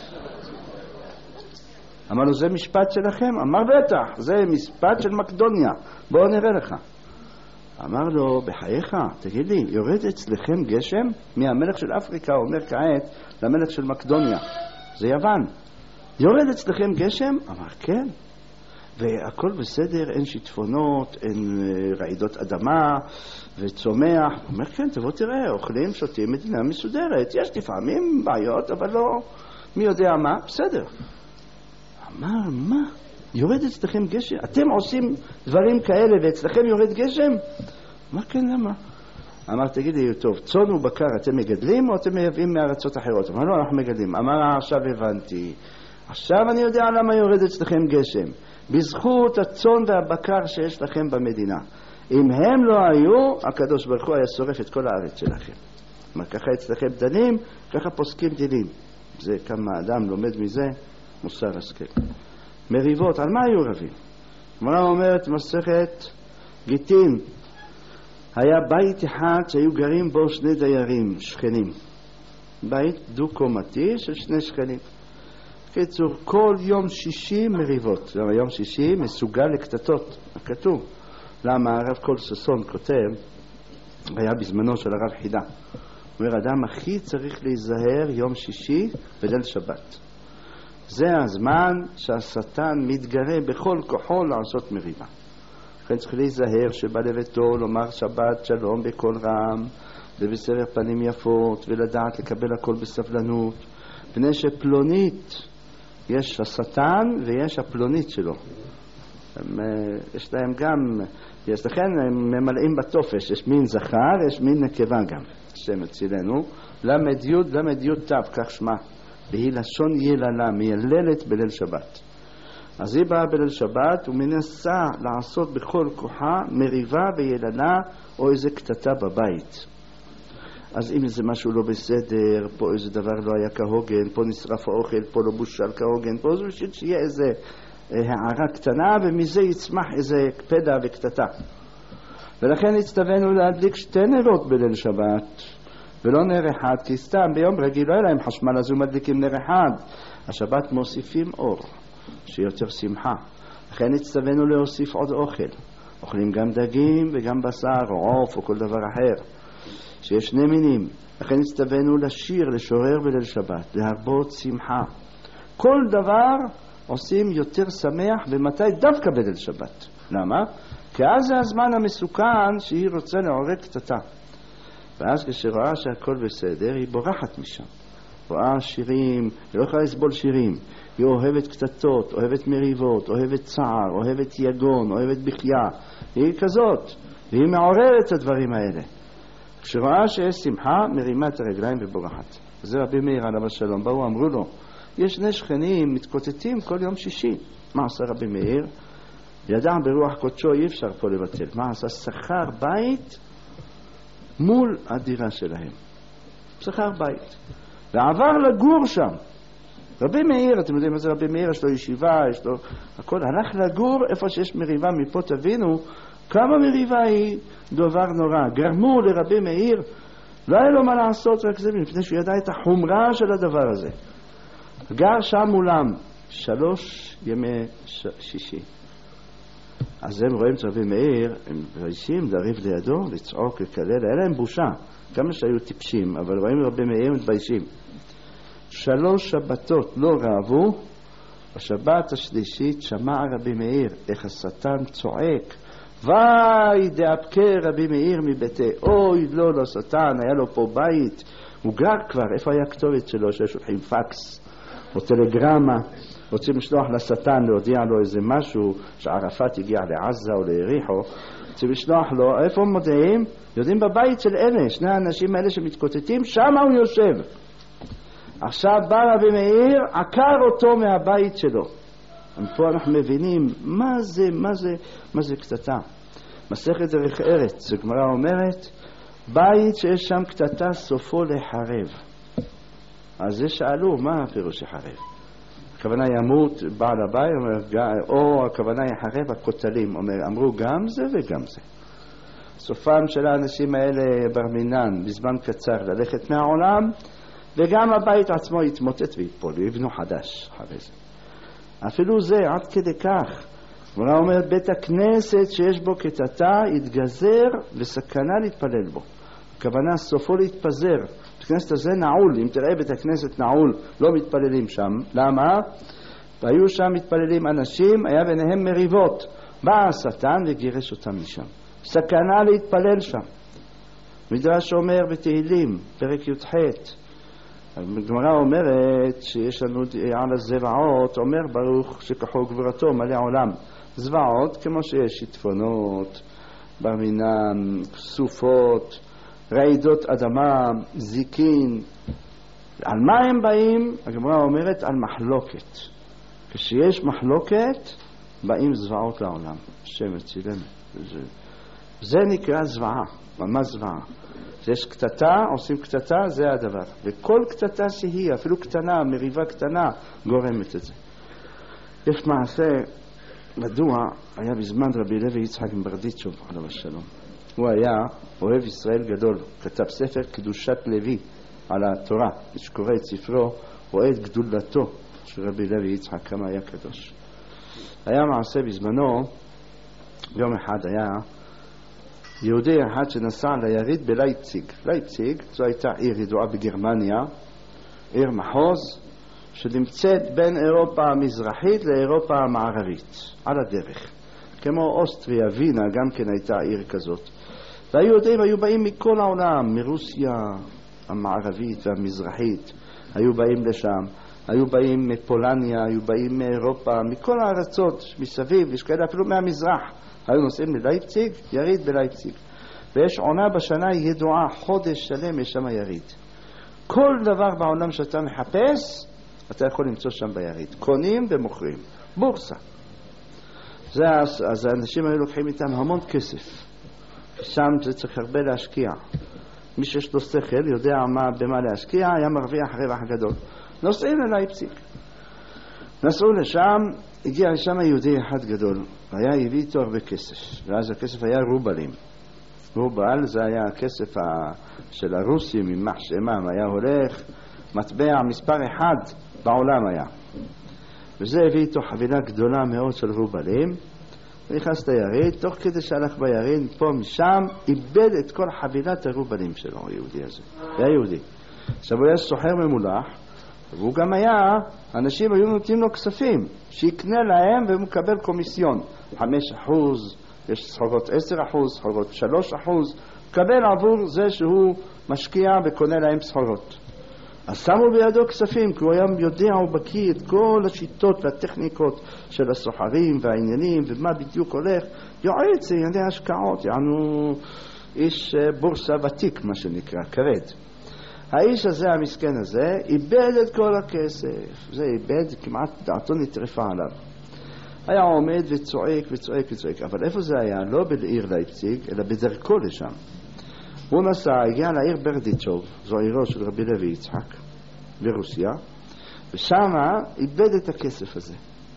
אמר לו, זה משפט שלכם? אמר, בטח, זה משפט של מקדוניה, בואו נראה לך. אמר לו, בחייך, תגיד לי, יורד אצלכם גשם? מהמלך של אפריקה אומר כעת למלך של מקדוניה, זה יוון. יורד אצלכם גשם? אמר, כן. והכל בסדר, אין שיטפונות, אין רעידות אדמה וצומח. אומר, כן, תבוא תראה, אוכלים, שותים, מדינה מסודרת. יש לפעמים בעיות, אבל לא, מי יודע מה, בסדר. אמר, מה? יורד אצלכם גשם? אתם עושים דברים כאלה ואצלכם יורד גשם? מה כן, למה? אמר, תגיד לי, טוב, צאן ובקר אתם מגדלים או אתם מייבאים מארצות אחרות? אמר, לא, אנחנו מגדלים. אמר, עכשיו הבנתי. עכשיו אני יודע למה יורד אצלכם גשם. בזכות הצאן והבקר שיש לכם במדינה. אם הם לא היו, הקדוש ברוך הוא היה שורף את כל הארץ שלכם. מה, ככה אצלכם דנים, ככה פוסקים דינים. זה כמה אדם לומד מזה, מוסר השכל. מריבות, על מה היו רבים? הגמרא אומרת מסכת גיטין, היה בית אחד שהיו גרים בו שני דיירים, שכנים. בית דו-קומתי של שני שכנים. קיצור, כל יום שישי מריבות. למה יום שישי מסוגל לקטטות, כתוב. למה הרב קול ששון כותב, היה בזמנו של הרב חידה. הוא אומר, אדם הכי צריך להיזהר יום שישי וליל שבת. זה הזמן שהשטן מתגרה בכל כוחו לעשות מריבה. לכן צריך להיזהר שבא לביתו לומר שבת שלום בקול רם ובסבר פנים יפות ולדעת לקבל הכל בסבלנות. פני שפלונית, יש השטן ויש הפלונית שלו. יש להם גם, לכן הם ממלאים בתופש, יש מין זכר, יש מין נקבה גם, השם אצלנו. למד י' ת', כך שמה. והיא לשון יללה, מייללת בליל שבת. אז היא באה בליל שבת ומנסה לעשות בכל כוחה מריבה ויללה או איזה קטטה בבית. אז אם זה משהו לא בסדר, פה איזה דבר לא היה כהוגן, פה נשרף האוכל, פה לא בושל כהוגן, פה זה בשביל שיהיה איזה הערה קטנה ומזה יצמח איזה פדע וקטטה. ולכן הצטווינו להדליק 2 נרות בליל שבת. ולא נר אחד, כי סתם ביום רגיל לא היה להם חשמל, אז הוא מדליקים נר אחד. השבת מוסיפים אור, שיותר שמחה. לכן הצטווינו להוסיף עוד אוכל. אוכלים גם דגים וגם בשר או עוף או כל דבר אחר. שיש 2 מינים. לכן הצטווינו לשיר, לשורר בליל שבת, להרבות שמחה. כל דבר עושים יותר שמח, ומתי? דווקא בליל שבת. למה? כי אז זה הזמן המסוכן שהיא רוצה לעורר קטטה. ואז כשרואה שהכל בסדר, היא בורחת משם. רואה שירים, היא לא יכולה לסבול שירים. היא אוהבת קטטות, אוהבת מריבות, אוהבת צער, אוהבת יגון, אוהבת בחייה. היא כזאת, והיא מעוררת את הדברים האלה. כשרואה שיש שמחה, מרימה את הרגליים ובורחת. זה רבי מאיר עליו השלום. באו, אמרו לו, יש 2 שכנים מתקוטטים כל יום שישי. מה עשה רבי מאיר? ידע ברוח קודשו, אי אפשר פה לבטל. מה עשה? שכר בית מול הדירה שלהם. שכר בית. ועבר לגור שם. רבי מאיר, אתם יודעים מה זה רבי מאיר? יש לו ישיבה, יש לו הכל. הלך לגור איפה שיש מריבה, מפה תבינו כמה מריבה היא דבר נורא. גרמו לרבי מאיר, לא היה לו מה לעשות רק זה, מפני שהוא ידע את החומרה של הדבר הזה. גר שם מולם 3 ימי שישי. אז הם רואים את רבי מאיר, הם מביישים לריב לידו, לצעוק, לקלל, היה להם בושה, כמה שהיו טיפשים, אבל רואים רבי מאיר מתביישים. 3 שבתות לא רבו, בשבת השלישית שמע רבי מאיר איך השטן צועק, ואי דאבקה רבי מאיר מביתי, אוי לא שטן, היה לו פה בית, הוא גר כבר, איפה היה הכתובת שלו ששולחים פקס או טלגרמה, רוצים לשלוח לשטן להודיע לו איזה משהו שערפאת הגיע לעזה או ליריחו, רוצים לשלוח לו, איפה מודיעים? יודעים בבית של אלה, 2 האנשים האלה שמתקוטטים, שם הוא יושב. עכשיו בא רבי מאיר, עקר אותו מהבית שלו. ופה אנחנו מבינים מה זה קטטה. מסכת דרך ארץ, הגמרא אומרת, בית שיש שם קטטה סופו לחרב. אז זה שאלו, מה הפירוש לחרב? הכוונה ימות בעל הבית, או הכוונה יחרב הכותלים. אמרו גם זה וגם זה. סופם של האנשים האלה ברמינן בזמן קצר ללכת מהעולם, וגם הבית עצמו יתמוטט ויפול, ויבנו חדש אחרי זה. אפילו זה עד כדי כך. גמרא אומרת, בית הכנסת שיש בו קטטה יתגזר וסכנה להתפלל בו. הכוונה סופו להתפזר. בית הכנסת הזה נעול, אם תראה בית הכנסת נעול, לא מתפללים שם. למה? והיו שם מתפללים אנשים, היה ביניהם מריבות. בא השטן וגירש אותם משם. סכנה להתפלל שם. מדרש אומר בתהילים, פרק י"ח. הגמרא אומרת שיש לנו על הזוועות, אומר ברוך שכחו גבורתו מלא עולם. זוועות כמו שיש שיטפונות, ברמינן, סופות, רעידות אדמה, זיקין. על מה הם באים? הגמרא אומרת על מחלוקת. כשיש מחלוקת באים זוועות לעולם. השם הצילנו. זה נקרא זוועה. מה זוועה? יש קטטה, עושים קטטה, זה הדבר. וכל קטטה שהיא, אפילו קטנה, מריבה קטנה, גורמת את זה. יש מעשה, מדוע היה בזמן רבי לוי יצחק מברדיצ'וב, עליו השלום. הוא היה אוהב ישראל גדול, כתב ספר קדושת לוי על התורה. שקורא את ספרו, רואה את גדולתו של רבי לוי יצחק, כמה היה קדוש. היה מעשה בזמנו, יום אחד היה יהודי אחד שנסע ליריד בלייפציג. לייפציג זו הייתה עיר ידועה בגרמניה, עיר מחוז שנמצאת בין אירופה המזרחית לאירופה המערבית, על הדרך. כמו אוסטריה, וינה גם כן הייתה עיר כזאת. והיהודים היו באים מכל העולם, מרוסיה המערבית והמזרחית, היו באים לשם, היו באים מפולניה, היו באים מאירופה, מכל הארצות מסביב, יש כאלה אפילו מהמזרח. היו נוסעים ללייפציג, יריד בלייפציג. ויש עונה בשנה ידועה, חודש שלם יש שם יריד. כל דבר בעולם שאתה מחפש, אתה יכול למצוא שם ביריד. קונים ומוכרים. בורסה. אז האנשים היו לוקחים איתם המון כסף. שם זה צריך הרבה להשקיע. מי שיש לו שכל יודע במה להשקיע, היה מרוויח רווח גדול. נוסעים ללייפציג. נסעו לשם, הגיע לשם יהודי אחד גדול, והיה הביא איתו הרבה כסף, ואז הכסף היה רובלים. רובל זה היה הכסף של הרוסים, יימח שמם, היה הולך, מטבע מספר אחד בעולם היה. וזה הביא איתו חבילה גדולה מאוד של רובלים, ונכנס ליריד, תוך כדי שהלך ביריד, פה משם, איבד את כל חבילת הרובלים שלו, היהודי הזה. היה יהודי. עכשיו הוא היה סוחר ממולח, והוא גם היה, אנשים היו נותנים לו כספים, שיקנה להם והם מקבל קומיסיון. 5%, יש סחורות 10%, סחורות 3%, מקבל עבור זה שהוא משקיע וקונה להם סחורות. אז שמו בידו כספים, כי הוא היה יודע, הוא בקיא את כל השיטות והטכניקות של הסוחרים והעניינים, ומה בדיוק הולך. יועץ, ענייני השקעות, יענו איש בורסה ותיק, מה שנקרא, כבד. האיש הזה, המסכן הזה, איבד את כל הכסף. זה איבד, כמעט דעתו נטרפה עליו. היה עומד וצועק וצועק וצועק. אבל איפה זה היה? לא בעיר לייפציג, אלא בדרכו לשם. הוא נסע, הגיע לעיר ברדיצ'וב, זו עירו של רבי לוי יצחק, ברוסיה, ושם איבד את הכסף הזה.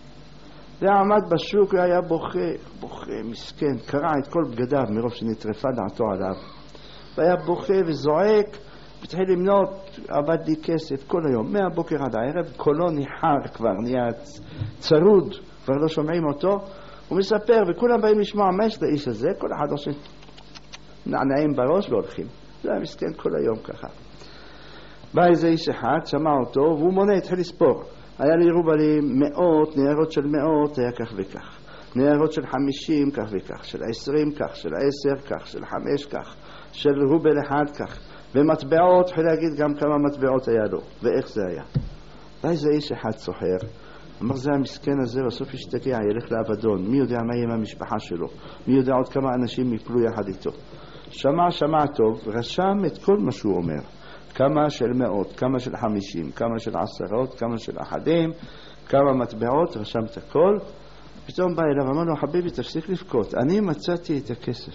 ועמד בשוק והיה בוכה, מסכן, קרע את כל בגדיו מרוב שנטרפה דעתו עליו. והיה בוכה וזועק, התחיל למנות, עבד לי כסף כל היום, מהבוקר עד הערב, קולו ניחר כבר, נהיה צרוד, כבר לא שומעים אותו. הוא מספר, וכולם באים לשמוע מה יש לאיש הזה, כל אחד עושה נענעים בראש והולכים. זה היה מסכן כל היום ככה. בא איזה איש אחד, שמע אותו, והוא מונה, התחיל לספור. היה לי רובלים מאות, ניירות של מאות, היה כך וכך. ניירות של 50, כך וכך. של 20, כך. של 10, כך. של 5, כך. של רובל אחד, כך. ומטבעות, התחיל להגיד גם כמה מטבעות היה לו, ואיך זה היה. בא איזה איש אחד סוחר, אמר זה המסכן הזה, בסוף ישתגע, ילך לאבדון. מי יודע מה יהיה מהמשפחה שלו? מי יודע עוד כמה אנשים יפלו יחד איתו? שמע טוב, רשם את כל מה שהוא אומר. כמה של מאות, כמה של 50, כמה של 10, כמה של אחדים, כמה מטבעות, רשם את הכל. פתאום בא אליו, אמר לו, חביבי, תפסיק לבכות, אני מצאתי את הכסף.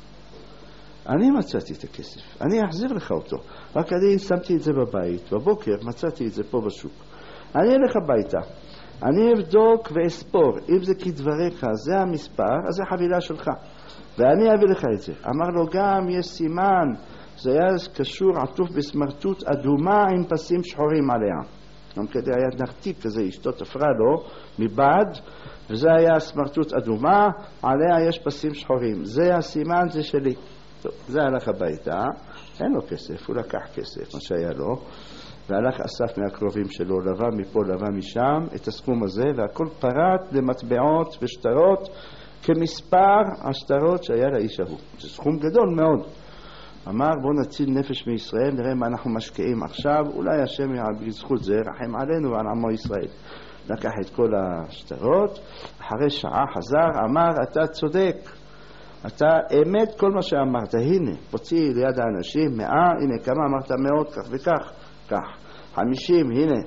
אני אחזיר לך אותו. רק אני שמתי את זה בבית, בבוקר מצאתי את זה פה בשוק. אני אלך הביתה, אני אבדוק ואספור, אם זה כדבריך, זה המספר, אז זה חבילה שלך. ואני אביא לך את זה. אמר לו גם יש סימן, זה היה קשור עטוף בסמרטוט אדומה עם פסים שחורים עליה. גם כדי היה נרתיק כזה, אשתו תפרה לו מבד, וזה היה סמרטוט אדומה, עליה יש פסים שחורים. זה הסימן, זה שלי. טוב, זה הלך הביתה, אין לו כסף, הוא לקח כסף, מה שהיה לו, והלך אסף מהקרובים שלו, לווה מפה, לווה משם, את הסכום הזה, והכל פרט למטבעות ושטרות, כמספר השטרות שהיה לאיש ההוא. זה סכום גדול מאוד. אמר בוא נציל נפש מישראל, נראה מה אנחנו משקיעים עכשיו, אולי השם בזכות זה רחם עלינו ועל עמו ישראל. לקח את כל השטרות, אחרי שעה חזר, אמר אתה צודק, אתה אמת כל מה שאמרת, הנה, פוציא ליד האנשים 100, הנה כמה אמרת 100, כך וכך, כך, 50, הנה,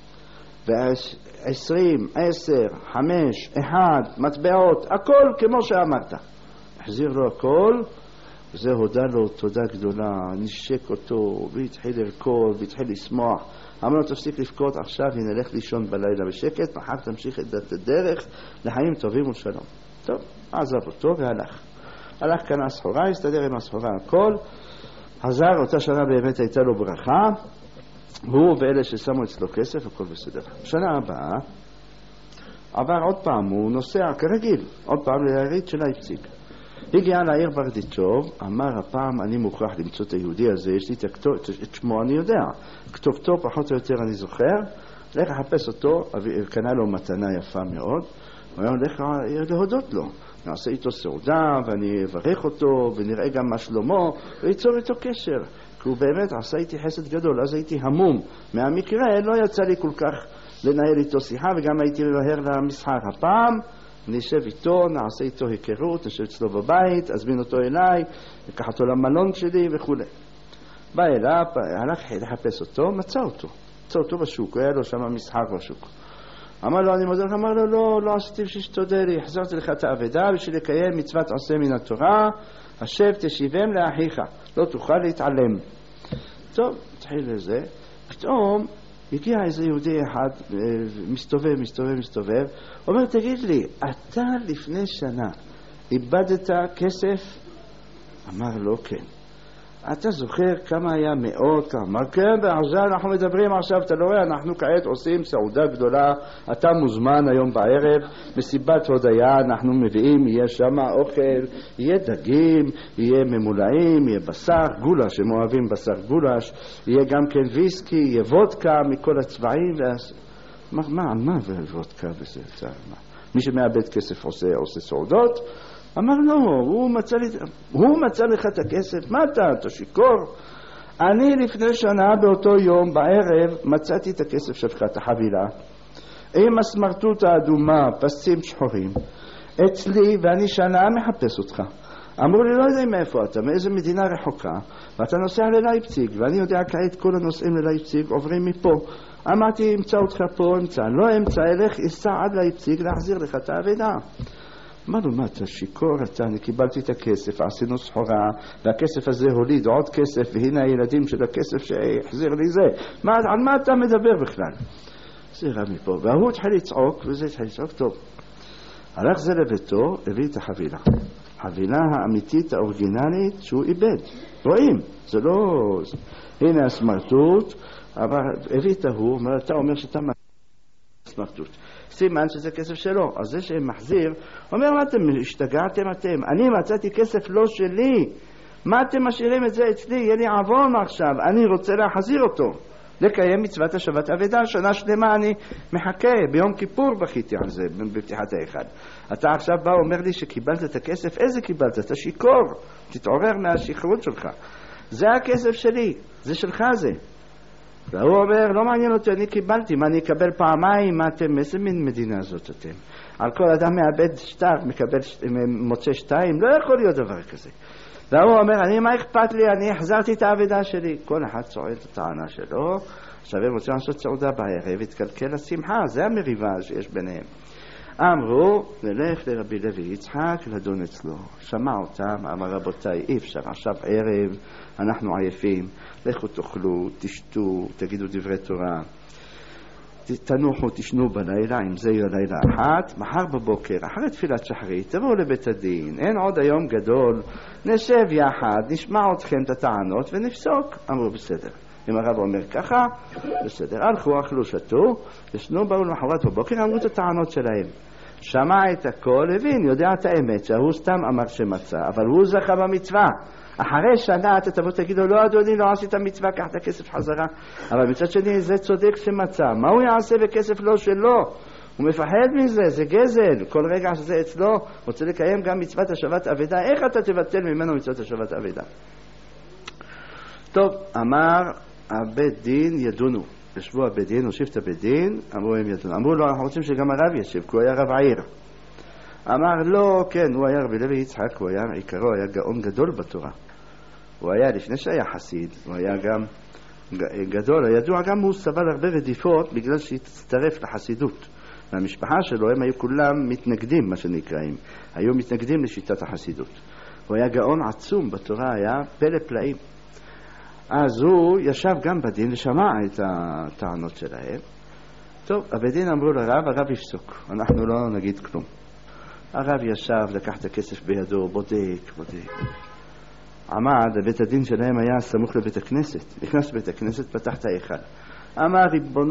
20, 10, 5, 1, מטבעות, הכל כמו שאמרת. החזיר לו הכל, וזה הודע לו תודה גדולה, נשק אותו, והתחיל לרקוד, והתחיל לשמוח. אמר לו תפסיק לבכות עכשיו, נלך לישון בלילה בשקט, מחר תמשיך את הדרך לחיים טובים ושלום. טוב, עזב אותו והלך. הלך קנה סחורה, הסתדר עם הסחורה הכל, חזר, אותה שנה באמת הייתה לו ברכה, הוא ואלה ששמו אצלו כסף, הכל בסדר. שנה הבאה, עבר עוד פעם, הוא נוסע כרגיל, עוד פעם ליריד של לייפציג. הגיע לעיר ברדיצ'וב, אמר הפעם אני מוכרח למצוא את היהודי הזה, יש לי את שמו אני יודע, כתובתו פחות או יותר אני זוכר, לך לחפש אותו, קנה לו מתנה יפה מאוד, הוא הולך להודות לו, נעשה איתו סעודה ואני אברך אותו ונראה גם מה שלמה ויצור איתו קשר, כי הוא באמת עשה איתי חסד גדול, אז הייתי המום מהמקרה, לא יצא לי כל כך לנהל איתו שיחה וגם הייתי לבהר למשחק. הפעם נשב איתו, נעשה איתו היכרות, נשב אצלו בבית, אזמין אותו אליי, נקח אותו למלון שלי וכו'. בא אליו, הלך לחפש אותו, מצא אותו בשוק, היה לו שם משחק בשוק. אמר לו, אני מודה לך, אמר לו, לא עשיתי בשביל שתודה לי, החזרתי לך את העבודה בשביל לקיים מצוות עושה מן התורה, השב תשיבם לאחיך, לא תוכל להתעלם. טוב, התחיל לזה, פתאום הגיע איזה יהודי אחד, מסתובב, אומר, תגיד לי, אתה לפני שנה איבדת כסף? אמר לו, כן. אתה זוכר כמה היה מאות? אמר, כן, ועכשיו אנחנו מדברים עכשיו, אתה לא רואה, אנחנו כעת עושים סעודה גדולה, אתה מוזמן היום בערב, מסיבת הודיה, אנחנו מביאים, יהיה שם אוכל, יהיה דגים, יהיה ממולאים, יהיה בשר, גולש, הם אוהבים בשר גולש, יהיה גם כן ויסקי, יהיה וודקה מכל הצבעים, מה וודקה וזה? מי שמאבד כסף עושה סעודות? אמר לו, הוא מצא לך את הכסף, מה אתה שיכור? אני לפני שנה באותו יום בערב מצאתי את הכסף שלך, את החבילה, עם הסמרטוט האדומה, פסים שחורים, אצלי, ואני שנה מחפש אותך. אמרו לי, לא יודע מאיפה אתה, מאיזה מדינה רחוקה, ואתה נוסע ללייפציג, ואני יודע כעת כל הנוסעים ללייפציג עוברים מפה. אמרתי, אמצא אותך פה, לא אמצא, אלך, אסע עד לייפציג להחזיר לך את העבודה. אמר לו, מה אתה שיקור? אני קיבלתי את הכסף, עשינו סחורה, והכסף הזה הוליד עוד כסף, והנה הילדים של הכסף שהחזיר לי זה. על מה אתה מדבר בכלל? זה רע מפה. והוא התחיל לצעוק, וזה התחיל לצעוק, טוב. הלך זה לביתו, הביא את החבילה. החבילה האמיתית, האורגינלית, שהוא איבד. רואים, זה לא... הנה הסמרטוט, אבל הביא את ההוא, אתה אומר שאתה סמרטוט. סימן שזה כסף שלו. אז זה שמחזיר, אומר, מה אתם השתגעתם אתם? אני מצאתי כסף לא שלי. מה אתם משאירים את זה אצלי? יהיה לי עוון עכשיו. אני רוצה להחזיר אותו. לקיים מצוות השבת אבדה. שנה שלמה אני מחכה. ביום כיפור בכיתי על זה, בפתיחת האחד. אתה עכשיו בא אומר לי שקיבלת את הכסף. איזה קיבלת? אתה שיקור. תתעורר מהשכרות שלך. זה הכסף שלי. זה שלך זה. והוא אומר, לא מעניין אותי, אני קיבלתי, מה אני אקבל פעמיים, מה אתם, איזה מין מדינה הזאת אתם? על כל אדם מאבד שטר, מוצא שתיים, לא יכול להיות דבר כזה. והוא אומר, מה אכפת לי, אני החזרתי את העבודה שלי. כל אחד צועד את הטענה שלו, עכשיו הם רוצים לעשות סעודה בערב, התקלקל לשמחה, זה המריבה שיש ביניהם. אמרו, נלך לרבי לוי יצחק, לדון אצלו. שמע אותם, אמר רבותיי, אי אפשר, עכשיו ערב, אנחנו עייפים, לכו תאכלו, תשתו, תגידו דברי תורה. תנוחו, תשנו בלילה, אם זה יהיה לילה אחת, מחר בבוקר, אחרי תפילת שחרית, תבואו לבית הדין, אין עוד היום גדול, נשב יחד, נשמע אתכם את הטענות ונפסוק. אמרו בסדר. אם הרב אומר ככה, בסדר. הלכו, אכלו, שתו, ישנו, באו למחרת בבוקר, אמרו את הטענות שלהם. שמע את הכל, הבין, יודע את האמת, שהוא סתם אמר שמצא, אבל הוא זכה במצווה. אחרי שנה אתה תבוא תגידו, לא אדוני, לא עשית מצווה, קח את הכסף חזרה. אבל מצד שני זה צודק שמצא. מה הוא יעשה בכסף לא שלו? הוא מפחד מזה, זה גזל. כל רגע שזה אצלו, רוצה לקיים גם מצוות השבת אבדה. איך אתה תבטל ממנו מצוות השבת אבדה? טוב, אמר הבית דין ידונו. ישבו הבית דין, הושיב את הבית דין, אמרו הם ידונו. אמרו לו, אנחנו רוצים שגם הרב ישב, כי הוא היה רב העיר. אמר לא, כן, הוא היה רבי לוי יצחק, הוא היה, עיקרו היה גאון גדול בתורה. הוא היה, לפני שהיה חסיד, הוא היה גם גדול, הידוע גם הוא סבל הרבה רדיפות בגלל שהצטרף לחסידות. והמשפחה שלו הם היו כולם מתנגדים, מה שנקראים, היו מתנגדים לשיטת החסידות. הוא היה גאון עצום בתורה, היה פלא פלאים. אז הוא ישב גם בדין ושמע את הטענות שלהם. טוב, הבדין אמרו לרב, הרב יפסוק, אנחנו לא נגיד כלום. הרב ישב, לקח את הכסף בידו, בודק. עמד, בית הדין שלהם היה סמוך לבית הכנסת. נכנס לבית הכנסת, פתח את ההיכל. אמר,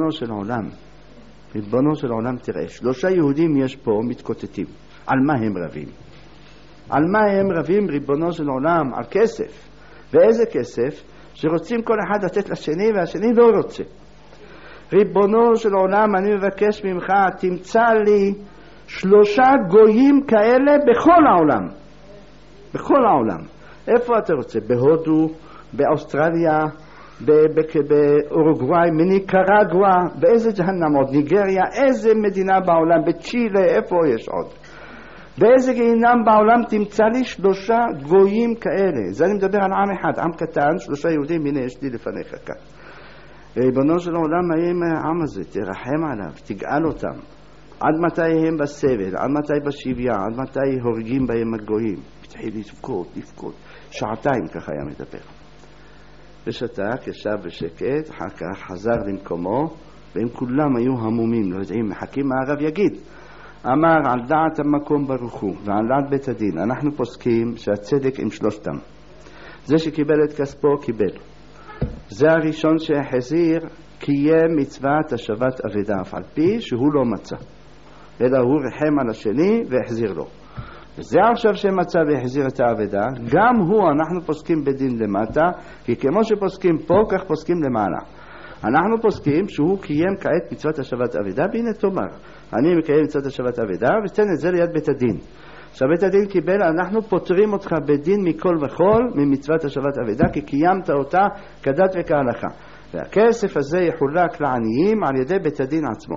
ריבונו של עולם, תראה, 3 יהודים יש פה מתקוטטים. על מה הם רבים? על מה הם רבים, ריבונו של עולם? על כסף. ואיזה כסף? שרוצים כל אחד לתת לשני, והשני לא רוצה. ריבונו של עולם, אני מבקש ממך, תמצא לי 3 גויים כאלה בכל העולם. בכל העולם. איפה אתה רוצה? בהודו, באוסטרליה, באורוגוואי, מניקרגואה, באיזה ג'הנם עוד? ניגריה, איזה מדינה בעולם? בצ'ילה, איפה יש עוד? באיזה גיהנם בעולם תמצא לי 3 גויים כאלה? זה אני מדבר על עם אחד, עם קטן, 3 יהודים, הנה יש לי לפניך כאן. ריבונו של עולם, מה יהיה עם העם הזה? תרחם עליו, תגאל אותם. עד מתי הם בסבל? עד מתי בשביה? עד מתי הורגים בהם הגויים? התחיל לבכות. 2 שעתיים ככה היה מדבר. ושתק, ישב בשקט, אחר כך חזר למקומו, והם כולם היו המומים, לא יודעים, מחכים מה הרב יגיד. אמר, על דעת המקום ברוך הוא, ועל דעת בית הדין, אנחנו פוסקים שהצדק עם 3. זה שקיבל את כספו, קיבל. זה הראשון שהחזיר, קיים מצוות השבת אבדה, אף על פי שהוא לא מצא. אלא הוא רחם על השני והחזיר לו. וזה עכשיו שמצא והחזיר את האבדה, גם הוא, אנחנו פוסקים בדין למטה, כי כמו שפוסקים פה, כך פוסקים למעלה. אנחנו פוסקים שהוא קיים כעת מצוות השבת אבדה, והנה תאמר, אני מקיים מצוות השבת אבדה, ותן את זה ליד בית הדין. עכשיו בית הדין קיבל, אנחנו פותרים אותך בדין מכל וכל, ממצוות השבת אבדה, כי קיימת אותה כדת וכהלכה. והכסף הזה יחולק לעניים על ידי בית הדין עצמו.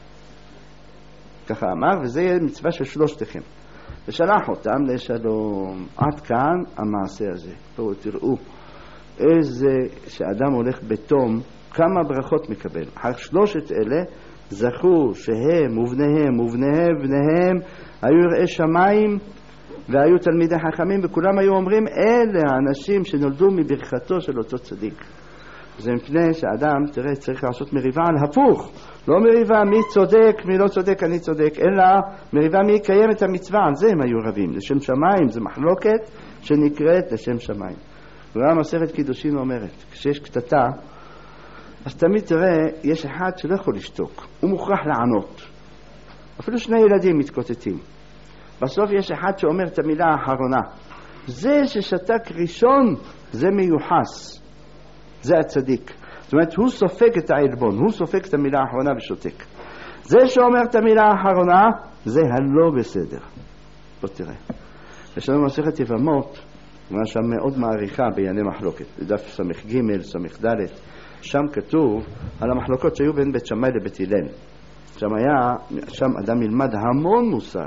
ככה אמר, וזה יהיה מצווה של 3. ושלח אותם לשלום. עד כאן המעשה הזה. פה תראו איזה שאדם הולך בתום, כמה ברכות מקבל. אחר 3 אלה זכו שהם ובניהם היו יראי שמיים והיו תלמידי חכמים, וכולם היו אומרים, אלה האנשים שנולדו מברכתו של אותו צדיק. זה מפני שאדם, תראה, צריך לעשות מריבה על הפוך. לא מריבה מי צודק, מי לא צודק, אני צודק, אלא מריבה מי יקיים את המצווה. על זה הם היו רבים. לשם שמיים זה מחלוקת שנקראת לשם שמיים. והמסכת קידושין אומרת, כשיש קטטה, אז תמיד תראה, יש אחד שלא יכול לשתוק. הוא מוכרח לענות. אפילו 2 ילדים מתקוטטים. בסוף יש אחד שאומר את המילה האחרונה. זה ששתק ראשון, זה מיוחס. זה הצדיק. זאת אומרת, הוא סופק את העלבון, הוא סופק את המילה האחרונה ושותק. זה שאומר את המילה האחרונה, זה הלא בסדר. בוא תראה. יש לנו מסכת יבמות, מה שם מאוד מעריכה בענייני מחלוקת. בדף סמך ג' סמך ד', שם כתוב על המחלוקות שהיו בין בית שמאי לבית הלל. שם אדם ילמד המון מוסר.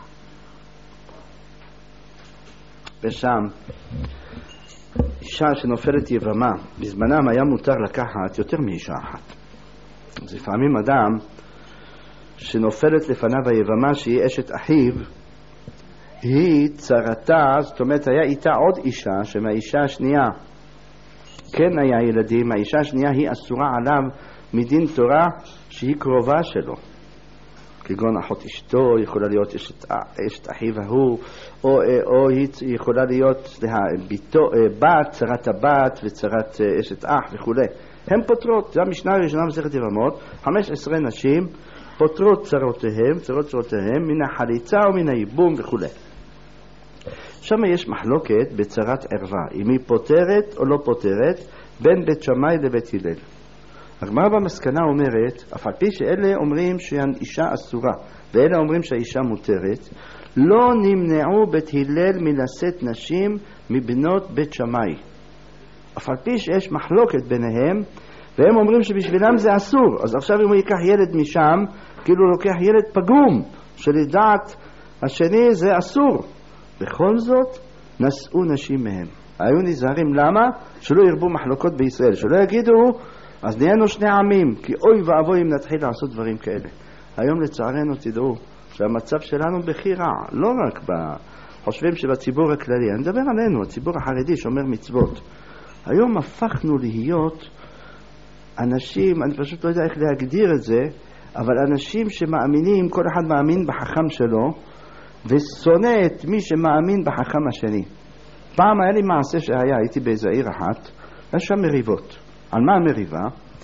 ושם אישה שנופלת יבמה, בזמנם היה מותר לקחת יותר מאישה אחת. אז לפעמים אדם שנופלת לפניו היבמה שהיא אשת אחיו, היא צרתה, זאת אומרת היה איתה עוד אישה, שמהאישה השנייה כן היה ילדים, האישה השנייה היא אסורה עליו מדין תורה שהיא קרובה שלו, כגון אחות אשתו, יכולה להיות אשת אחיו ההוא, או היא יכולה להיות בת, צרת הבת וצרת אשת אח וכו'. הן פותרות, זו המשנה הראשונה במסכת יבמות, 15 נשים פותרות צרותיהם מן החליצה או מן הייבום וכו'. שם יש מחלוקת בצרת ערווה, אם היא פותרת או לא פותרת, בין בית שמאי לבית הלל. הגמרא במסקנה אומרת, אף על פי שאלה אומרים שהאישה אסורה, ואלה אומרים שהאישה מותרת, לא נמנעו בית הלל מלשאת נשים מבנות בית שמאי. אף על פי שיש מחלוקת ביניהם, והם אומרים שבשבילם זה אסור. אז עכשיו אם הוא ייקח ילד משם, כאילו הוא לוקח ילד פגום, שלדעת השני זה אסור. בכל זאת, נשאו נשים מהם. היו נזהרים, למה? שלא ירבו מחלוקות בישראל, שלא יגידו, אז נהיינו שני עמים, כי אוי ואבוי אם נתחיל לעשות דברים כאלה. היום לצערנו תדעו שהמצב שלנו בכי רע, לא רק חושבים שבציבור הכללי, אני מדבר עלינו, הציבור החרדי שומר מצוות. היום הפכנו להיות אנשים, אני פשוט לא יודע איך להגדיר את זה, אבל אנשים שמאמינים, כל אחד מאמין בחכם שלו, ושונא את מי שמאמין בחכם השני. פעם היה לי מעשה שהיה, הייתי באיזו עיר אחת, היה שם מריבות. על מה המריבה?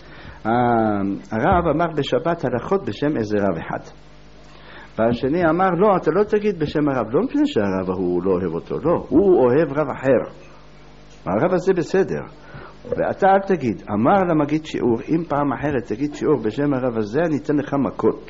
הרב אמר בשבת הלכות בשם איזה רב אחד. והשני אמר, לא, אתה לא תגיד בשם הרב, לא מפני שהרב הוא לא אוהב אותו, לא, הוא אוהב רב אחר. הרב הזה בסדר. ואתה אל תגיד, אמר למגיד שיעור, אם פעם אחרת תגיד שיעור בשם הרב הזה, אני אתן לך מכות.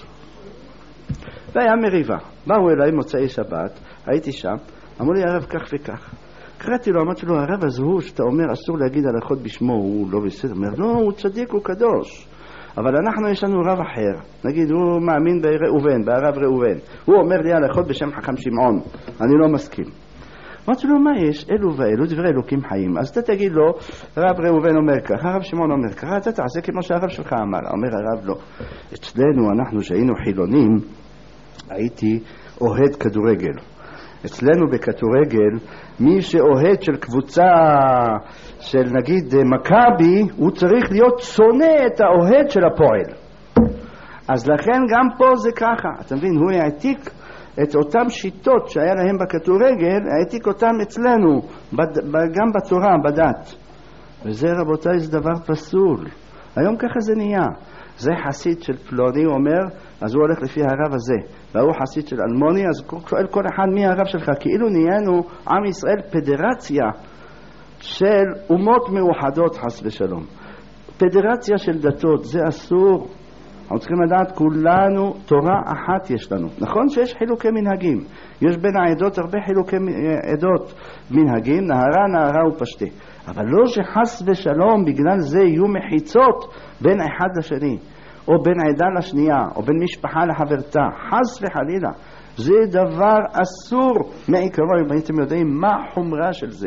והיה מריבה. באו אליי מוצאי שבת, הייתי שם, אמרו לי הרב כך וכך. קראתי לו, אמרתי לו, הרב הזה הוא שאתה אומר אסור להגיד הלכות בשמו, הוא לא בסדר. אומר, לא, הוא צדיק, הוא קדוש. אבל אנחנו יש לנו רב אחר. נגיד, הוא מאמין בראובן, בהרב ראובן. הוא אומר לי הלכות בשם חכם שמעון. אני לא מסכים. אמרתי לו, מה יש? אלו ואלו, דברי אלוקים חיים. אז אתה תגיד לו, רב ראובן אומר ככה, הרב שמעון אומר ככה, אתה תעשה כמו שהרב שלך אמר. אומר הרב לא. אצלנו, אנחנו שהיינו חילונים, הייתי אוהד כדורגל. אצלנו בכדורגל, מי שאוהד של קבוצה של נגיד מכבי, הוא צריך להיות שונא את האוהד של הפועל. אז לכן גם פה זה ככה. אתה מבין, הוא העתיק את אותם שיטות שהיה להם בכדורגל, העתיק אותם אצלנו, גם בתורה, בדת. וזה רבותיי, זה דבר פסול. היום ככה זה נהיה. זה חסיד של פלוני, אומר, אז הוא הולך לפי הרב הזה. והוא חסיד של אלמוני, אז שואל כל אחד מי הרב שלך. כאילו נהיינו עם ישראל פדרציה של אומות מאוחדות, חס ושלום. פדרציה של דתות, זה אסור. אנחנו צריכים לדעת, כולנו תורה אחת יש לנו. נכון שיש חילוקי מנהגים. יש בין העדות הרבה חילוקי עדות מנהגים, נהרה ופשטה. אבל לא שחס ושלום בגלל זה יהיו מחיצות בין אחד לשני, או בין עדה לשנייה, או בין משפחה לחברתה. חס וחלילה. זה דבר אסור מעיקרו. אם הייתם יודעים מה החומרה של זה.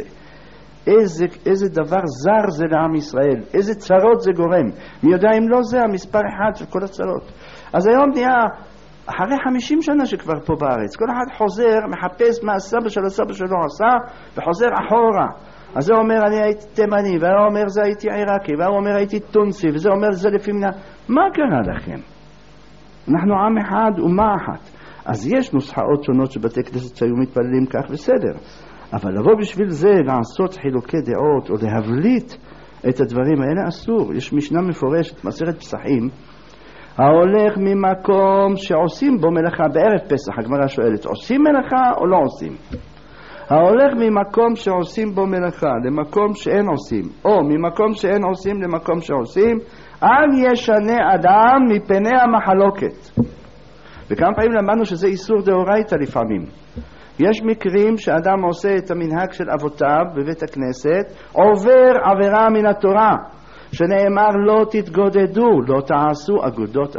איזה דבר זר זה לעם ישראל, איזה צרות זה גורם. מי יודע אם לא זה המספר אחד של כל הצרות. אז היום נהיה, אחרי 50 שנה שכבר פה בארץ, כל אחד חוזר, מחפש מה הסבא של הסבא שלו עשה, וחוזר אחורה. אז זה אומר אני הייתי תימני, והוא אומר זה הייתי עיראקי, והוא אומר הייתי טונסי, וזה אומר זה לפי מנה. מה קרה לכם? אנחנו עם אחד ומה אחת. אז יש נוסחאות שונות שבתי כנסת שהיו מתפללים כך בסדר. אבל לבוא בשביל זה, לעשות חילוקי דעות או להבליט את הדברים האלה אסור. יש משנה מפורשת, מסכת פסחים, ההולך ממקום שעושים בו מלאכה, בערב פסח, הגמרא שואלת, עושים מלאכה או לא עושים? ההולך ממקום שעושים בו מלאכה למקום שאין עושים, או ממקום שאין עושים למקום שעושים, אל ישנה אדם מפני המחלוקת. וכמה פעמים למדנו שזה איסור דאורייתא לפעמים. יש מקרים שאדם עושה את המנהג של אבותיו בבית הכנסת, עובר עבירה מן התורה, שנאמר לא תתגודדו, לא תעשו אגודות.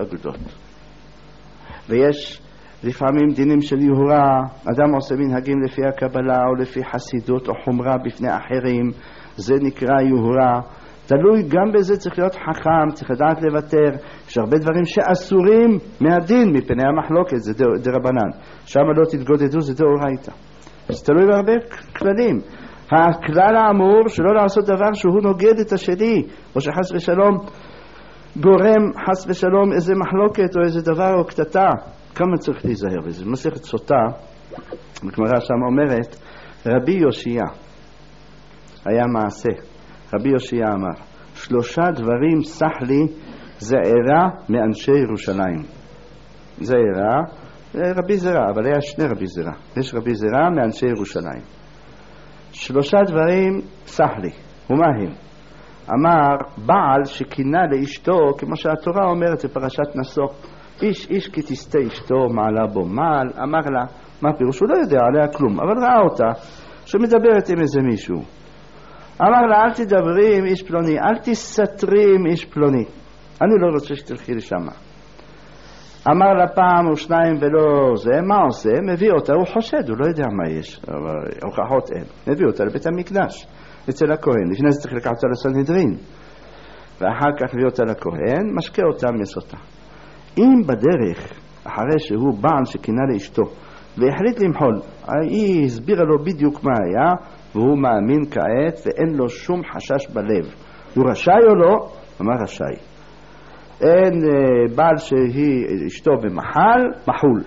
ויש לפעמים דינים של יהורה, אדם עושה מנהגים לפי הקבלה או לפי חסידות או חומרה בפני אחרים, זה נקרא יהורה. תלוי, גם בזה צריך להיות חכם, צריך לדעת לוותר. יש הרבה דברים שאסורים מהדין מפני המחלוקת, זה דרבנן. שם לא תתגודדו, זה דאורייתא. אז תלוי בהרבה כללים. הכלל האמור שלא לעשות דבר שהוא נוגד את השני, או שחס ושלום גורם חס ושלום איזה מחלוקת או איזה דבר או קטטה, כמה צריך להיזהר בזה? מסכת סוטה, הגמרא שם אומרת, רבי יושיע היה מעשה, רבי יושיע אמר, 3 דברים סח לי זעירה מאנשי ירושלים. זעירה, רבי זרע, אבל היה 2 רבי זרע, יש רבי זרע מאנשי ירושלים. 3 דברים סח לי, ומה הם? אמר בעל שכינה לאשתו, כמו שהתורה אומרת בפרשת נשוא, איש כי תסתה אשתו מעלה בו מעל, אמר לה, מה פירוש? הוא לא יודע עליה כלום, אבל ראה אותה שמדברת עם איזה מישהו. אמר לה, אל תדברי עם איש פלוני, אל תסתרי עם איש פלוני, אני לא רוצה שתלכי לשם. אמר לה פעם או 2 ולא זה, מה עושה? מביא אותה, הוא חושד, הוא לא יודע מה יש, הוכחות אין, מביא אותה לבית המקדש אצל הכהן, לפני זה צריך לקחת אותה לסנהדרין, ואחר כך מביא אותה לכהן, משקה אותה מסותה. אם בדרך, אחרי שהוא בעל שכינה לאשתו והחליט למחול, היא הסבירה לו בדיוק מה היה, והוא מאמין כעת ואין לו שום חשש בלב, הוא רשאי או לא? אמר רשאי. אין בעל שהיא אשתו במחל, מחול.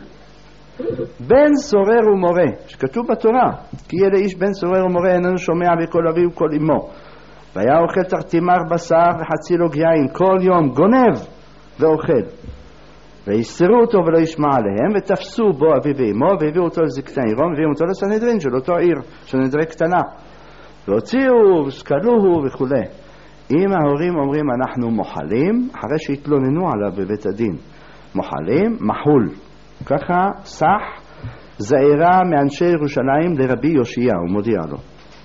בן סורר ומורה, שכתוב בתורה, כי יהיה לאיש בן סורר ומורה איננו שומע בקול אביו ובקול אמו, והיה אוכל תרתימר בשר וחצי לוג יין כל יום, גונב ואוכל, ויסרו אותו ולא ישמע עליהם, ותפסו בו אביו ואמו והביאו אותו לזקני עירום, והביאו אותו לסנהדרין של אותו עיר, סנהדרין קטנה, והוציאו וסקלוהו וכו'. אם ההורים אומרים אנחנו מוחלים, אחרי שהתלוננו עליו בבית הדין, מוחלים, מחול. ככה סח זעירה מאנשי ירושלים לרבי יושיע, הוא מודיע לו.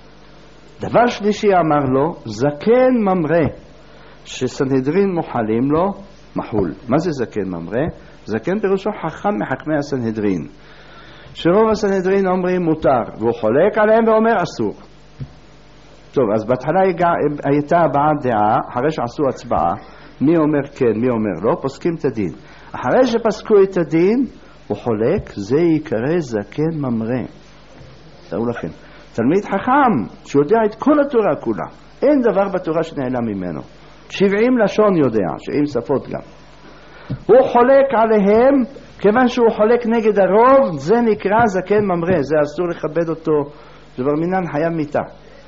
דבר שלישי אמר לו, זקן ממרא, שסנהדרין מוחלים לו, מחול. מה זה זקן ממרא? זקן פירושו חכם מחכמי הסנהדרין, שרוב הסנהדרין אומרים מותר, והוא חולק עליהם ואומר אסור. טוב, אז בהתחלה הייתה הבעת דעה, אחרי שעשו הצבעה, מי אומר כן, מי אומר לא, פוסקים את הדין. אחרי שפסקו את הדין, הוא חולק, זה יקרא זקן ממרא. תראו לכם, תלמיד חכם, שיודע את כל התורה כולה, אין דבר בתורה שנעלם ממנו. 70 לשון יודע, 70 שפות גם. הוא חולק עליהם, כיוון שהוא חולק נגד הרוב, זה נקרא זקן ממרא, זה אסור לכבד אותו, זה כבר מינן חייב מיתה.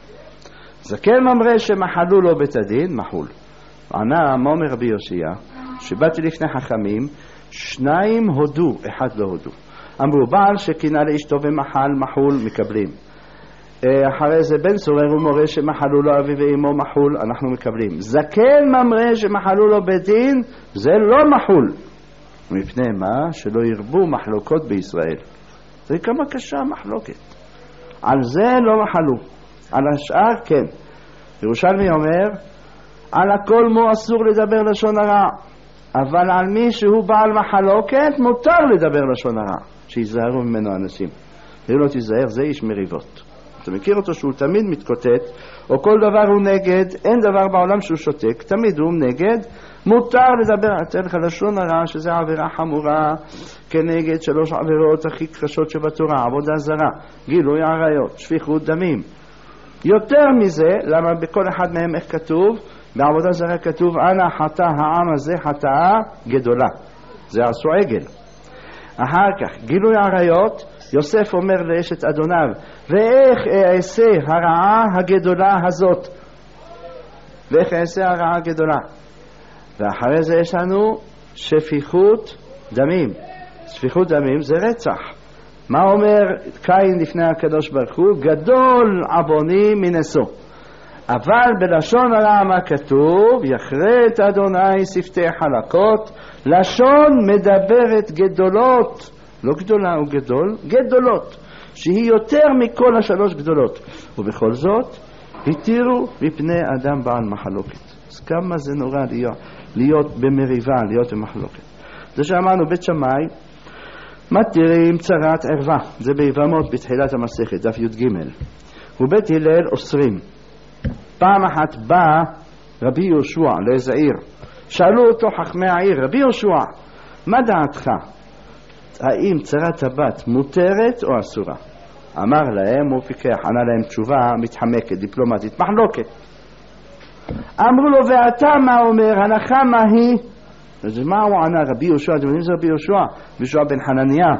זקן ממרא שמחלו לו בית הדין, מחול. ענה, מה אומר רבי יושיע? שבאתי לפני חכמים, 2 הודו, 1 לא הודו. אמרו, בעל שכינה לאשתו ומחל, מחול, מקבלים. אחרי זה בן סורר ומורה שמחלו לו אבי ואמו, מחול, אנחנו מקבלים. זקן ממרא שמחלו לו בית דין, זה לא מחול. מפני מה? שלא ירבו מחלוקות בישראל. זה כמה קשה מחלוקת. על זה לא מחלו. על השאר כן. ירושלמי אומר, על הכל מו אסור לדבר לשון הרע, אבל על מי שהוא בעל מחלוקת מותר לדבר לשון הרע, שיזהרו ממנו אנשים. תראו לו תיזהר, זה איש מריבות. אתה מכיר אותו שהוא תמיד מתקוטט, או כל דבר הוא נגד, אין דבר בעולם שהוא שותק, תמיד הוא נגד, מותר לדבר. אתן לך לשון הרע, שזה עבירה חמורה כנגד 3 עבירות הכי קשות שבתורה, עבודה זרה, גילוי עריות, שפיכות דמים. יותר מזה, למה בכל אחד מהם איך כתוב? בעבודה זרה כתוב, אנא חטא העם הזה חטאה גדולה, זה עשו עגל. אחר כך גילוי עריות, יוסף אומר לאשת אדוניו, ואיך אעשה הרעה הגדולה הזאת, ואיך אעשה הרעה הגדולה. ואחרי זה יש לנו שפיכות דמים. שפיכות דמים זה רצח. מה אומר קין לפני הקדוש ברוך הוא? גדול עווני מנשוא. אבל בלשון הרע מה כתוב? יכרת אדוני שפתי חלקות. לשון מדברת גדולות, לא גדולה או גדול, גדולות, שהיא יותר מכל 3 גדולות. ובכל זאת התירו מפני אדם בעל מחלוקת. אז כמה זה נורא להיות במריבה, להיות במחלוקת. זה שאמרנו בית שמאי מתירים צרת ערווה, זה ביבמות בתחילת המסכת, דף י"ג. ובית הלל אוסרים. פעם אחת בא רבי יהושע לאיזה עיר, שאלו אותו חכמי העיר, רבי יהושע, מה דעתך? האם צרת הבת מותרת או אסורה? אמר להם, הוא פיקח, ענה להם תשובה מתחמקת, דיפלומטית, מחלוקת. אמרו לו, ואתה מה אומר? הנחה מה היא? אז מה הוא ענה? רבי יהושע, אתם יודעים זה רבי יהושע? יהושע בן חנניה,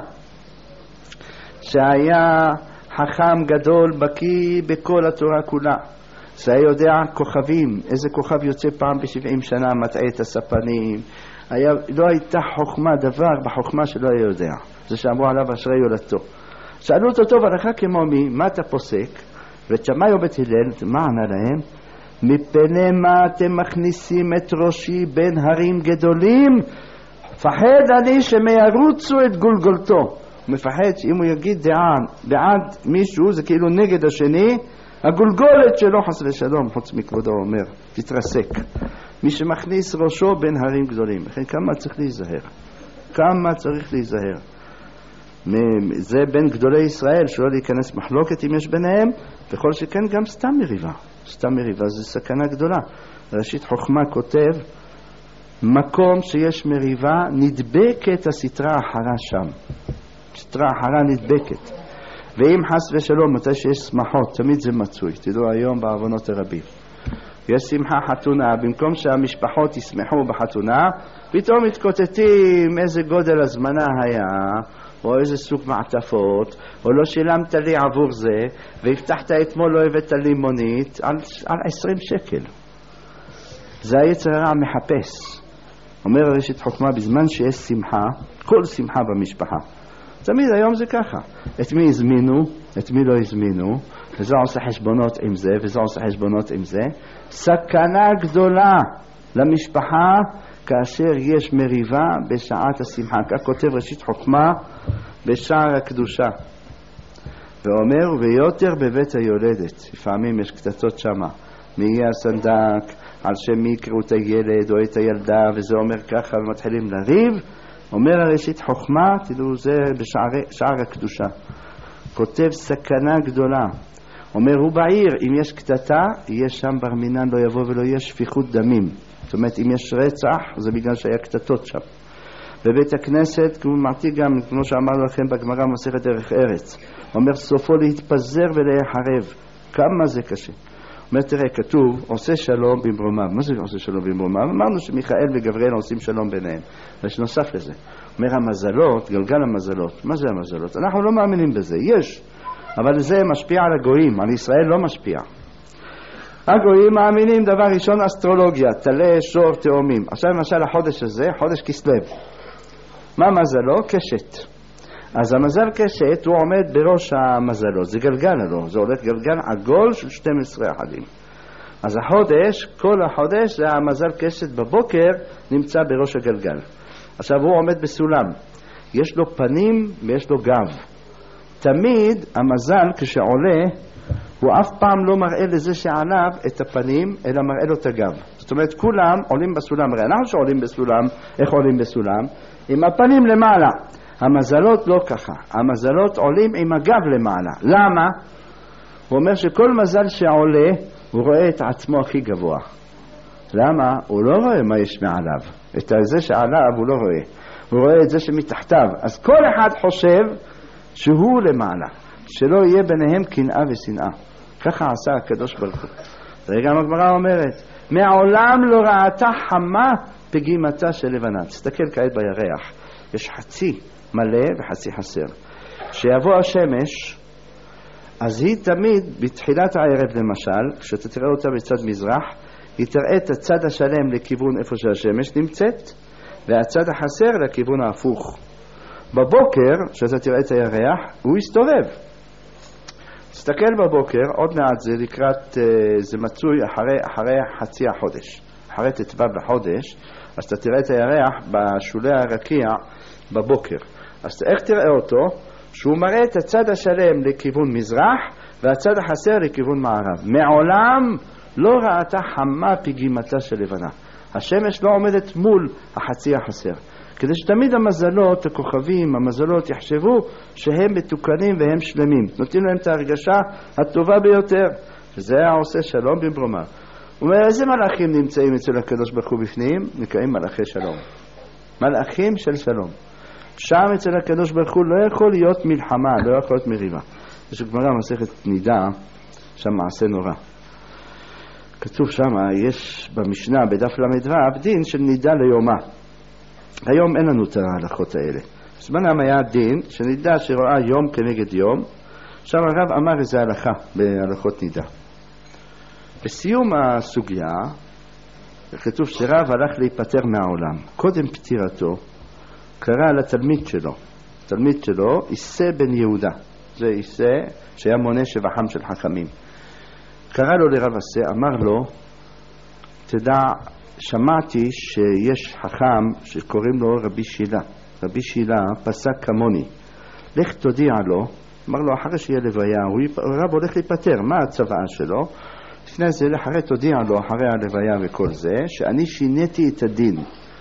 שהיה חכם גדול, בקיא בכל התורה כולה, שהיה יודע כוכבים, איזה כוכב יוצא פעם ב-70 שנה, מטעה את הספנים, לא הייתה חוכמה, דבר בחוכמה שלא היה יודע. זה שאמרו עליו אשרי יולדתו. שאלו אותו, טוב, הלכה כמו מי? מה אתה פוסק? ותשמעי ובית הלל, מה ענה להם? מפני מה אתם מכניסים את ראשי בין הרים גדולים? פחד אני שמיירוצו את גולגולתו. הוא מפחד שאם הוא יגיד דעה בעד מישהו, זה כאילו נגד השני, הגולגולת שלו חס ושלום, חוץ מכבודו אומר, תתרסק. מי שמכניס ראשו בין הרים גדולים. לכן כמה צריך להיזהר? כמה צריך להיזהר? זה בין גדולי ישראל, שלא להיכנס מחלוקת אם יש ביניהם, וכל שכן גם סתם מריבה. סתם מריבה זה סכנה גדולה. ראשית חוכמה כותב, מקום שיש מריבה נדבקת הסתרה אחרה שם. סתרה אחרה נדבקת. ואם חס ושלום, מתי שיש שמחות, תמיד זה מצוי. תדעו היום בעוונות הרבים. יש שמחה חתונה, במקום שהמשפחות ישמחו בחתונה, פתאום מתקוטטים איזה גודל הזמנה היה, או איזה סוג מעטפות, או לא שילמת לי עבור זה, והבטחת אתמול לא הבאת לי מונית, על 20 שקל. זה היצר הרע מחפש. אומר ראשית חוכמה, בזמן שיש שמחה, כל שמחה במשפחה. תמיד היום זה ככה. את מי הזמינו, את מי לא הזמינו, וזה עושה חשבונות עם זה, וזה עושה חשבונות עם זה. סכנה גדולה למשפחה כאשר יש מריבה בשעת השמחה. כך כותב ראשית חוכמה בשער הקדושה. ואומר, ויותר בבית היולדת. לפעמים יש קטטות שמה. מי יהיה הסנדק, על שם מי יקראו את הילד או את הילדה, וזה אומר ככה, ומתחילים לריב. אומר הראשית חוכמה, תדעו זה בשער הקדושה. כותב סכנה גדולה. אומר הוא בעיר, אם יש קטטה, יש שם בר מינן לא יבוא ולא יהיה שפיכות דמים. זאת אומרת, אם יש רצח, זה בגלל שהיה קטטות שם. בבית הכנסת, כמו שאמרנו לכם בגמרא מסכת דרך ארץ, אומר סופו להתפזר ולהיחרב. כמה זה קשה. אומר, תראה, כתוב, עושה שלום במרומיו. מה זה עושה שלום במרומיו? אמרנו שמיכאל וגבריאל עושים שלום ביניהם. יש נוסף לזה. אומר, המזלות, גלגל המזלות. מה זה המזלות? אנחנו לא מאמינים בזה. יש. אבל זה משפיע על הגויים. על ישראל לא משפיע. הגויים מאמינים דבר ראשון אסטרולוגיה. תלה, שור, תאומים. עכשיו למשל החודש הזה, חודש כסלו. מה מזלו? קשת. אז המזל קשת הוא עומד בראש המזלות, זה גלגל הלא, זה הולך גלגל עגול של 12 אחדים. אז החודש, כל החודש זה המזל קשת בבוקר נמצא בראש הגלגל. עכשיו הוא עומד בסולם, יש לו פנים ויש לו גב. תמיד המזל כשעולה הוא אף פעם לא מראה לזה שעליו את הפנים אלא מראה לו את הגב. זאת אומרת כולם עולים בסולם, הרי אנחנו שעולים בסולם, איך עולים בסולם? עם הפנים למעלה. המזלות לא ככה, המזלות עולים עם הגב למעלה. למה? הוא אומר שכל מזל שעולה הוא רואה את עצמו הכי גבוה. למה? הוא לא רואה מה יש מעליו, את זה שעליו הוא לא רואה, הוא רואה את זה שמתחתיו. אז כל אחד חושב שהוא למעלה, שלא יהיה ביניהם קנאה ושנאה. ככה עשה הקדוש ברוך הוא. וגם הגמרא אומרת, מעולם לא ראתה חמה פגימתה של לבנה. תסתכל כעת בירח, יש חצי מלא וחצי חסר. שיבוא השמש, אז היא תמיד בתחילת הערב למשל, כשאתה תראה אותה בצד מזרח, היא תראה את הצד השלם לכיוון איפה שהשמש נמצאת, והצד החסר לכיוון ההפוך. בבוקר, כשאתה תראה את הירח, הוא יסתובב. תסתכל בבוקר, עוד מעט זה לקראת, זה מצוי אחרי חצי החודש. אחרי תתבע בחודש, אז אתה תראה את הירח בשולי הרקיע בבוקר. אז איך תראה אותו? שהוא מראה את הצד השלם לכיוון מזרח והצד החסר לכיוון מערב. מעולם לא ראתה חמה פגימתה של לבנה. השמש לא עומדת מול החצי החסר. כדי שתמיד המזלות, הכוכבים, המזלות יחשבו שהם מתוקנים והם שלמים. נותנים להם את ההרגשה הטובה ביותר. וזה עושה שלום במרומיו. הוא אומר, איזה מלאכים נמצאים אצל הקדוש ברוך הוא בפנים? נקראים מלאכי שלום. מלאכים של שלום. שם אצל הקדוש ברוך הוא לא יכול להיות מלחמה, לא יכול להיות מריבה. יש גמרא מסכת נידה, שם מעשה נורא. כתוב שם, יש במשנה בדף למדרב דין של נידה ליומה. היום אין לנו את ההלכות האלה. בזמנם היה דין שנידה שרואה יום כנגד יום. שם הרב אמר איזה הלכה בהלכות נידה. בסיום הסוגיה כתוב שרב הלך להיפטר מהעולם. קודם פטירתו קרא לתלמיד שלו, תלמיד שלו איסה בן יהודה, זה איסה שהיה מונה שבחם של חכמים. קרא לו לרב עשה, אמר לו, תדע, שמעתי שיש חכם שקוראים לו רבי שילה. רבי שילה פסק כמוני, לך תודיע לו. אמר לו, אחרי שיהיה לוויה, הרב הולך להיפטר, מה הצוואה שלו? לפני זה, אחרי תודיע לו, אחרי הלוויה וכל זה, שאני שיניתי את הדין.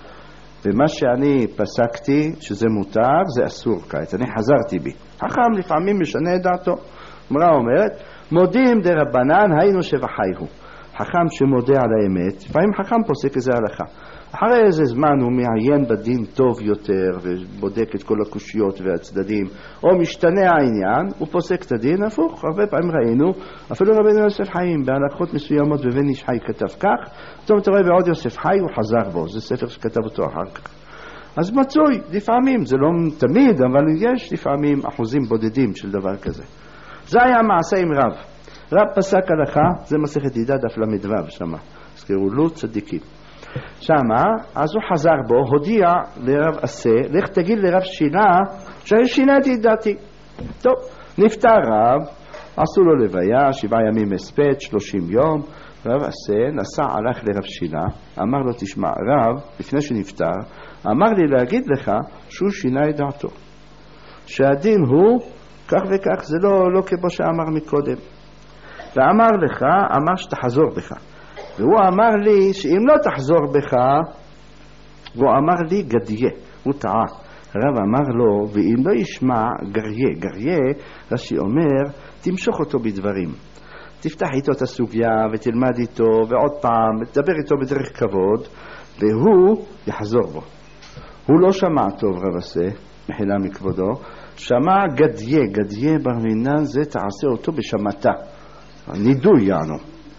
ומה שאני פסקתי, שזה מותר, זה אסור כעת. אני חזרתי בי. חכם לפעמים משנה את דעתו. אמרה אומרת, מודים דרבנן היינו שבחייהו. חכם שמודה על האמת, לפעמים חכם פוסק איזה הלכה. אחרי איזה זמן הוא מעיין בדין טוב יותר ובודק את כל הקושיות והצדדים, או משתנה העניין, הוא פוסק את הדין הפוך. הרבה פעמים ראינו, אפילו רבינו יוסף חיים בהלכות מסוימות בבן איש חי כתב כך, פתאום אתה רואה בעוד יוסף חי הוא חזר בו, זה ספר שכתב אותו אחר כך. אז מצוי, לפעמים, זה לא תמיד, אבל יש לפעמים אחוזים בודדים של דבר כזה. זה היה מעשה עם רב. רב פסק הלכה, זה מסכת נידה דף למדרב שמה, הזכרו לו צדיקים. שמה, אז הוא חזר בו, הודיע לרב עשה, לך תגיד לרב שילה ששיניתי את דעתי. טוב, נפטר רב, עשו לו לוויה, 7 ימים הספד, 30 יום. רב עשה נסע, הלך לרב שילה, אמר לו, תשמע, רב, לפני שנפטר, אמר לי להגיד לך שהוא שינה את דעתו, שהדין הוא כך וכך, זה לא כמו שאמר מקודם. ואמר לך, אמר שתחזור בך. והוא אמר לי שאם לא תחזור בך, הוא אמר לי גדיה, הוא טעה. הרב אמר לו, ואם לא ישמע גריה, גריה, רש"י אומר, תמשוך אותו בדברים. תפתח איתו את הסוגיה ותלמד איתו ועוד פעם, תדבר איתו בדרך כבוד, והוא יחזור בו. הוא לא שמע טוב רב עשה, מחילה מכבודו, שמע גדיה, גדיה ברמינן זה תעשה אותו בשמתה. נידוי יענו.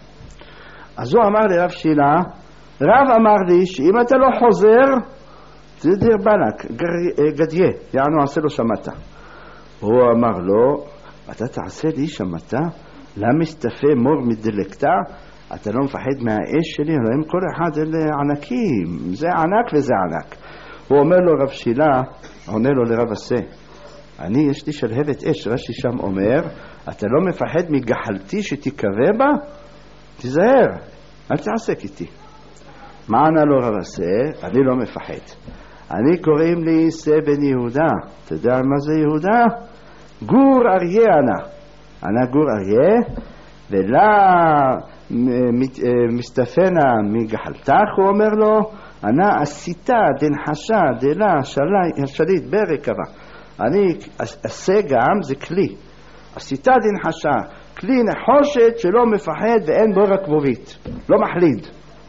אז הוא אמר לרב שילה, רב אמר לי שאם אתה לא חוזר, תדיר בלק, גדיה, יענו עשה לו שמתה. הוא אמר לו, אתה תעשה לי שמתה? למה מסתפה מור מדלקתה? אתה לא מפחד מהאש שלי? הם כל אחד אלה ענקים, זה ענק וזה ענק. הוא אומר לו רב שילה, עונה לו לרב עשה, יש לי שלהבת אש. רש"י שם אומר, אתה לא מפחד מגחלתי שתקווה בה? תיזהר, אל תעסק איתי. מה ענה לו רב עשה? אני לא מפחד. אני קוראים לי איסה בן יהודה. אתה יודע מה זה יהודה? גור אריה אנה גור אריה, ולה מסתפנה מגחלתך, הוא אומר לו, אנה עשיתה דנחשה דלה שליט ברקבה. אני עשה גם זה כלי. עשיתה דנחשה, כלי נחושת שלא מפחד ואין בו רכבובית, לא מחליד.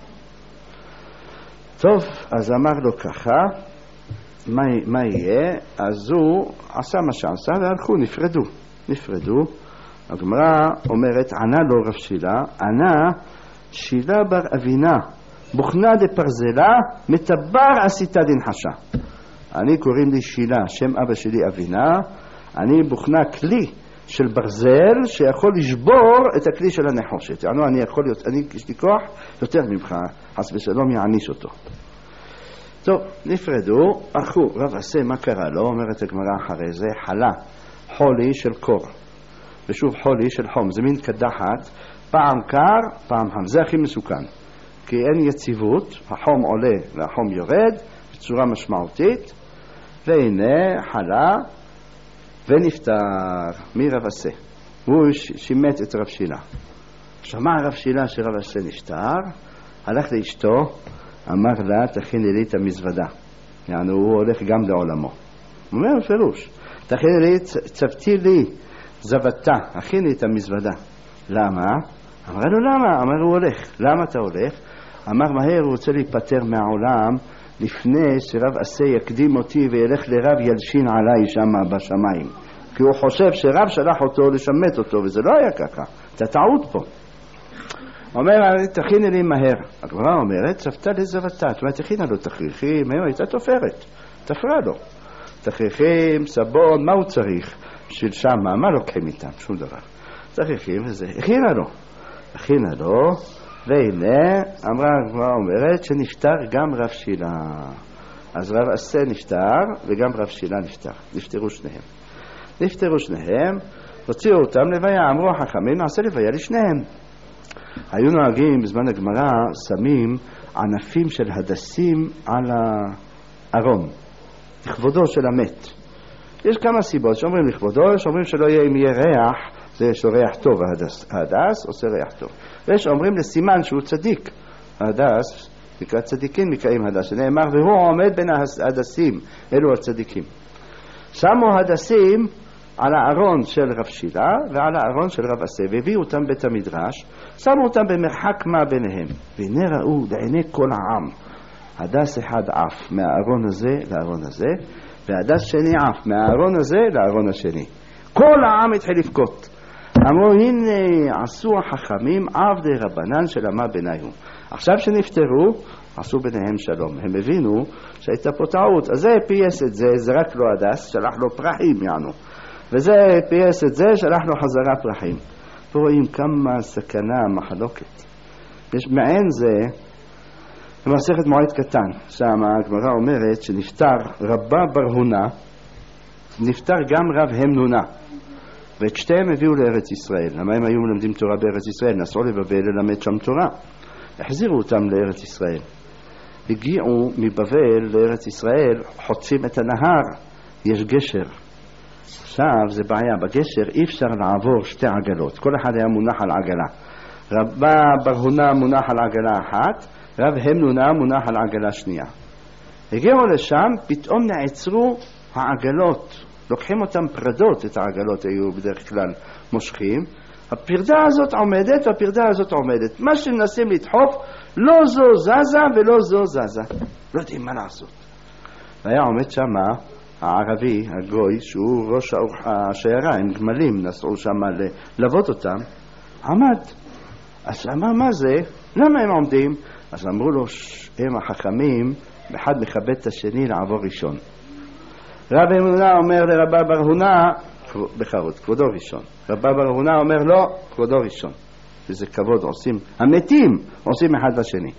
טוב, אז אמר לו ככה, מה יהיה? אז הוא עשה מה שעשה והלכו, נפרדו. הגמרא אומרת, ענה לו רב שילה, ענה שילה בר אבינה, בוכנה דפרזלה, מטבר עשיתה דנחשה. אני קוראים לי שילה, שם אבא שלי אבינה, אני בוכנה כלי של ברזל שיכול לשבור את הכלי של הנחושת. אני יש לי כוח יותר ממך, חס ושלום יעניש אותו. טוב, נפרדו, רב עשה, מה קרה לו? אומרת הגמרא אחרי זה, חלה, חולי של קור, ושוב חולי של חום, זה מין קדחת, פעם קר, פעם חם, זה הכי מסוכן, כי אין יציבות, החום עולה והחום יורד בצורה משמעותית, והנה חלה ונפטר. מי רב עשה? הוא שימת את רב שילה. שמע רב שילה שרב עשה נפטר, הלך לאשתו, אמר לה, תכיני לי את המזוודה. יענו, הוא הולך גם לעולמו. הוא אומר בפירוש, תכיני לי, צבתי לי זבתה, הכיני את המזוודה. למה? אמר לו, למה? אמר, הוא הולך. למה אתה הולך? אמר, מהר, הוא רוצה להיפטר מהעולם, לפני שרב עשה יקדים אותי וילך לרב ילשין עליי שם בשמיים. כי הוא חושב שרב שלח אותו לשמת אותו, וזה לא היה ככה. אתה טעות פה. אומר, תכיני לי מהר. הגמרא אומרת, צפתה לזרתה. זאת אומרת, תכינה לו תכריכים, היום הייתה תופרת, תפרה לו. תכריכים, סבון, מה הוא צריך? בשביל שמה, מה לוקחים איתם? שום דבר. תכריכים וזה, הכינה לו, והנה, אמרה הגמרא אומרת, שנפטר גם רב שילה. אז רב עשה נפטר, וגם רב שילה נפטר. נפטרו שניהם, הוציאו אותם לוויה, אמרו החכמים, נעשה לוויה לשניהם. היו נוהגים בזמן הגמרא, שמים ענפים של הדסים על הארון, לכבודו של המת. יש כמה סיבות שאומרים לכבודו, יש אומרים שלא יהיה אם יהיה ריח, זה יש לו ריח טוב, ההדס עושה ריח טוב. ויש אומרים לסימן שהוא צדיק, ההדס, נקרא צדיקים נקראים הדס, שנאמר והוא עומד בין ההדסים, אלו הצדיקים. שמו הדסים על הארון של רב שילה ועל הארון של רב עשה, והביאו אותם בית המדרש, שמו אותם במרחק מה ביניהם, והנה ראו לעיני כל העם, הדס אחד עף מהארון הזה לארון הזה, והדס שני עף מהארון הזה לארון השני. כל העם התחיל לבכות. אמרו, הנה עשו החכמים עבדי רבנן שלמה ביניהם. עכשיו שנפטרו, עשו ביניהם שלום. הם הבינו שהייתה פה טעות. אז זה פייס את זה, זרק לו הדס, שלח לו פרחים יענו. וזה פייס את זה, שלח לו חזרה פרחים. ורואים כמה סכנה מחלוקת. יש מעין זה, במסכת מועד קטן, שם הגמרא אומרת שנפטר רבה ברהונה, נפטר גם רב המנונה. ואת שתיהם הביאו לארץ ישראל. למה הם היו מלמדים תורה בארץ ישראל? נסעו לבבל ללמד שם תורה. החזירו אותם לארץ ישראל. הגיעו מבבל לארץ ישראל, חוצים את הנהר, יש גשר. עכשיו זה בעיה, בגשר אי אפשר לעבור שתי עגלות, כל אחד היה מונח על עגלה. רבה ברהונה מונח על עגלה אחת, רב המנונה מונח על עגלה שנייה. הגיעו לשם, פתאום נעצרו העגלות, לוקחים אותם פרדות, את העגלות היו בדרך כלל מושכים, הפרדה הזאת עומדת והפרדה הזאת עומדת, מה שמנסים לדחוף לא זו זזה ולא זו זזה, לא יודעים מה לעשות. והיה עומד שמה הערבי, הגוי, שהוא ראש השיירה, עם גמלים, נסעו שמה ללוות אותם, עמד. אז אמר, מה זה? למה הם עומדים? אז אמרו לו, הם החכמים, אחד מכבד את השני לעבור ראשון. רב המנונה אומר לרבה ברהונה, בחרות, כבודו ראשון. רבה ברהונה אומר לו, כבודו ראשון. וזה כבוד, עושים, המתים עושים אחד לשני.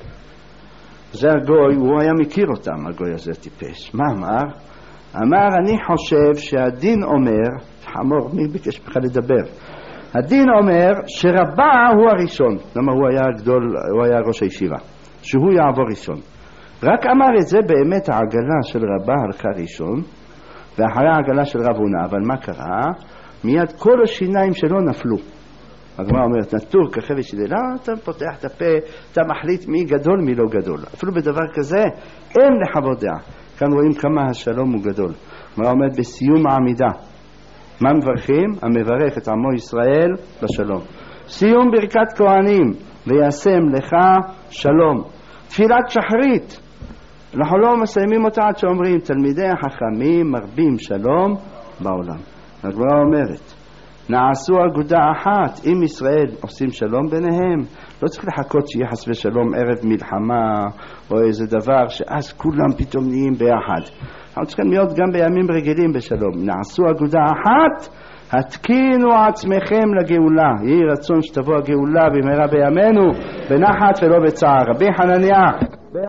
זה הגוי, הוא היה מכיר אותם, הגוי הזה טיפש. מה אמר? אמר, אני חושב שהדין אומר, חמור, מי ביקש בכך לדבר? הדין אומר שרבה הוא הראשון. למה הוא היה גדול, הוא היה ראש הישיבה. שהוא יעבור ראשון. רק אמר את זה באמת העגלה של רבה הלכה ראשון, ואחרי העגלה של רב הונא, אבל מה קרה? מיד כל השיניים שלו נפלו. הגמרא אומרת, נטור כחבל שדלה, אתה פותח את הפה, אתה מחליט מי גדול מי לא גדול. אפילו בדבר כזה אין לחוות דעה. כאן רואים כמה השלום הוא גדול. הגמרא אומרת בסיום העמידה. מה מברכים? המברך את עמו ישראל בשלום. סיום ברכת כהנים, וישם לך שלום. תפילת שחרית. אנחנו לא מסיימים אותה עד שאומרים תלמידי החכמים מרבים שלום בעולם. הגמרא אומרת נעשו אגודה אחת עם ישראל, עושים שלום ביניהם. לא צריך לחכות שיהיה חס ושלום ערב מלחמה או איזה דבר שאז כולם פתאום נהיים ביחד. אנחנו צריכים להיות גם בימים רגילים בשלום. נעשו אגודה אחת, התקינו עצמכם לגאולה. יהי רצון שתבוא הגאולה במהרה בימינו בנחת ולא בצער. רבי חנניה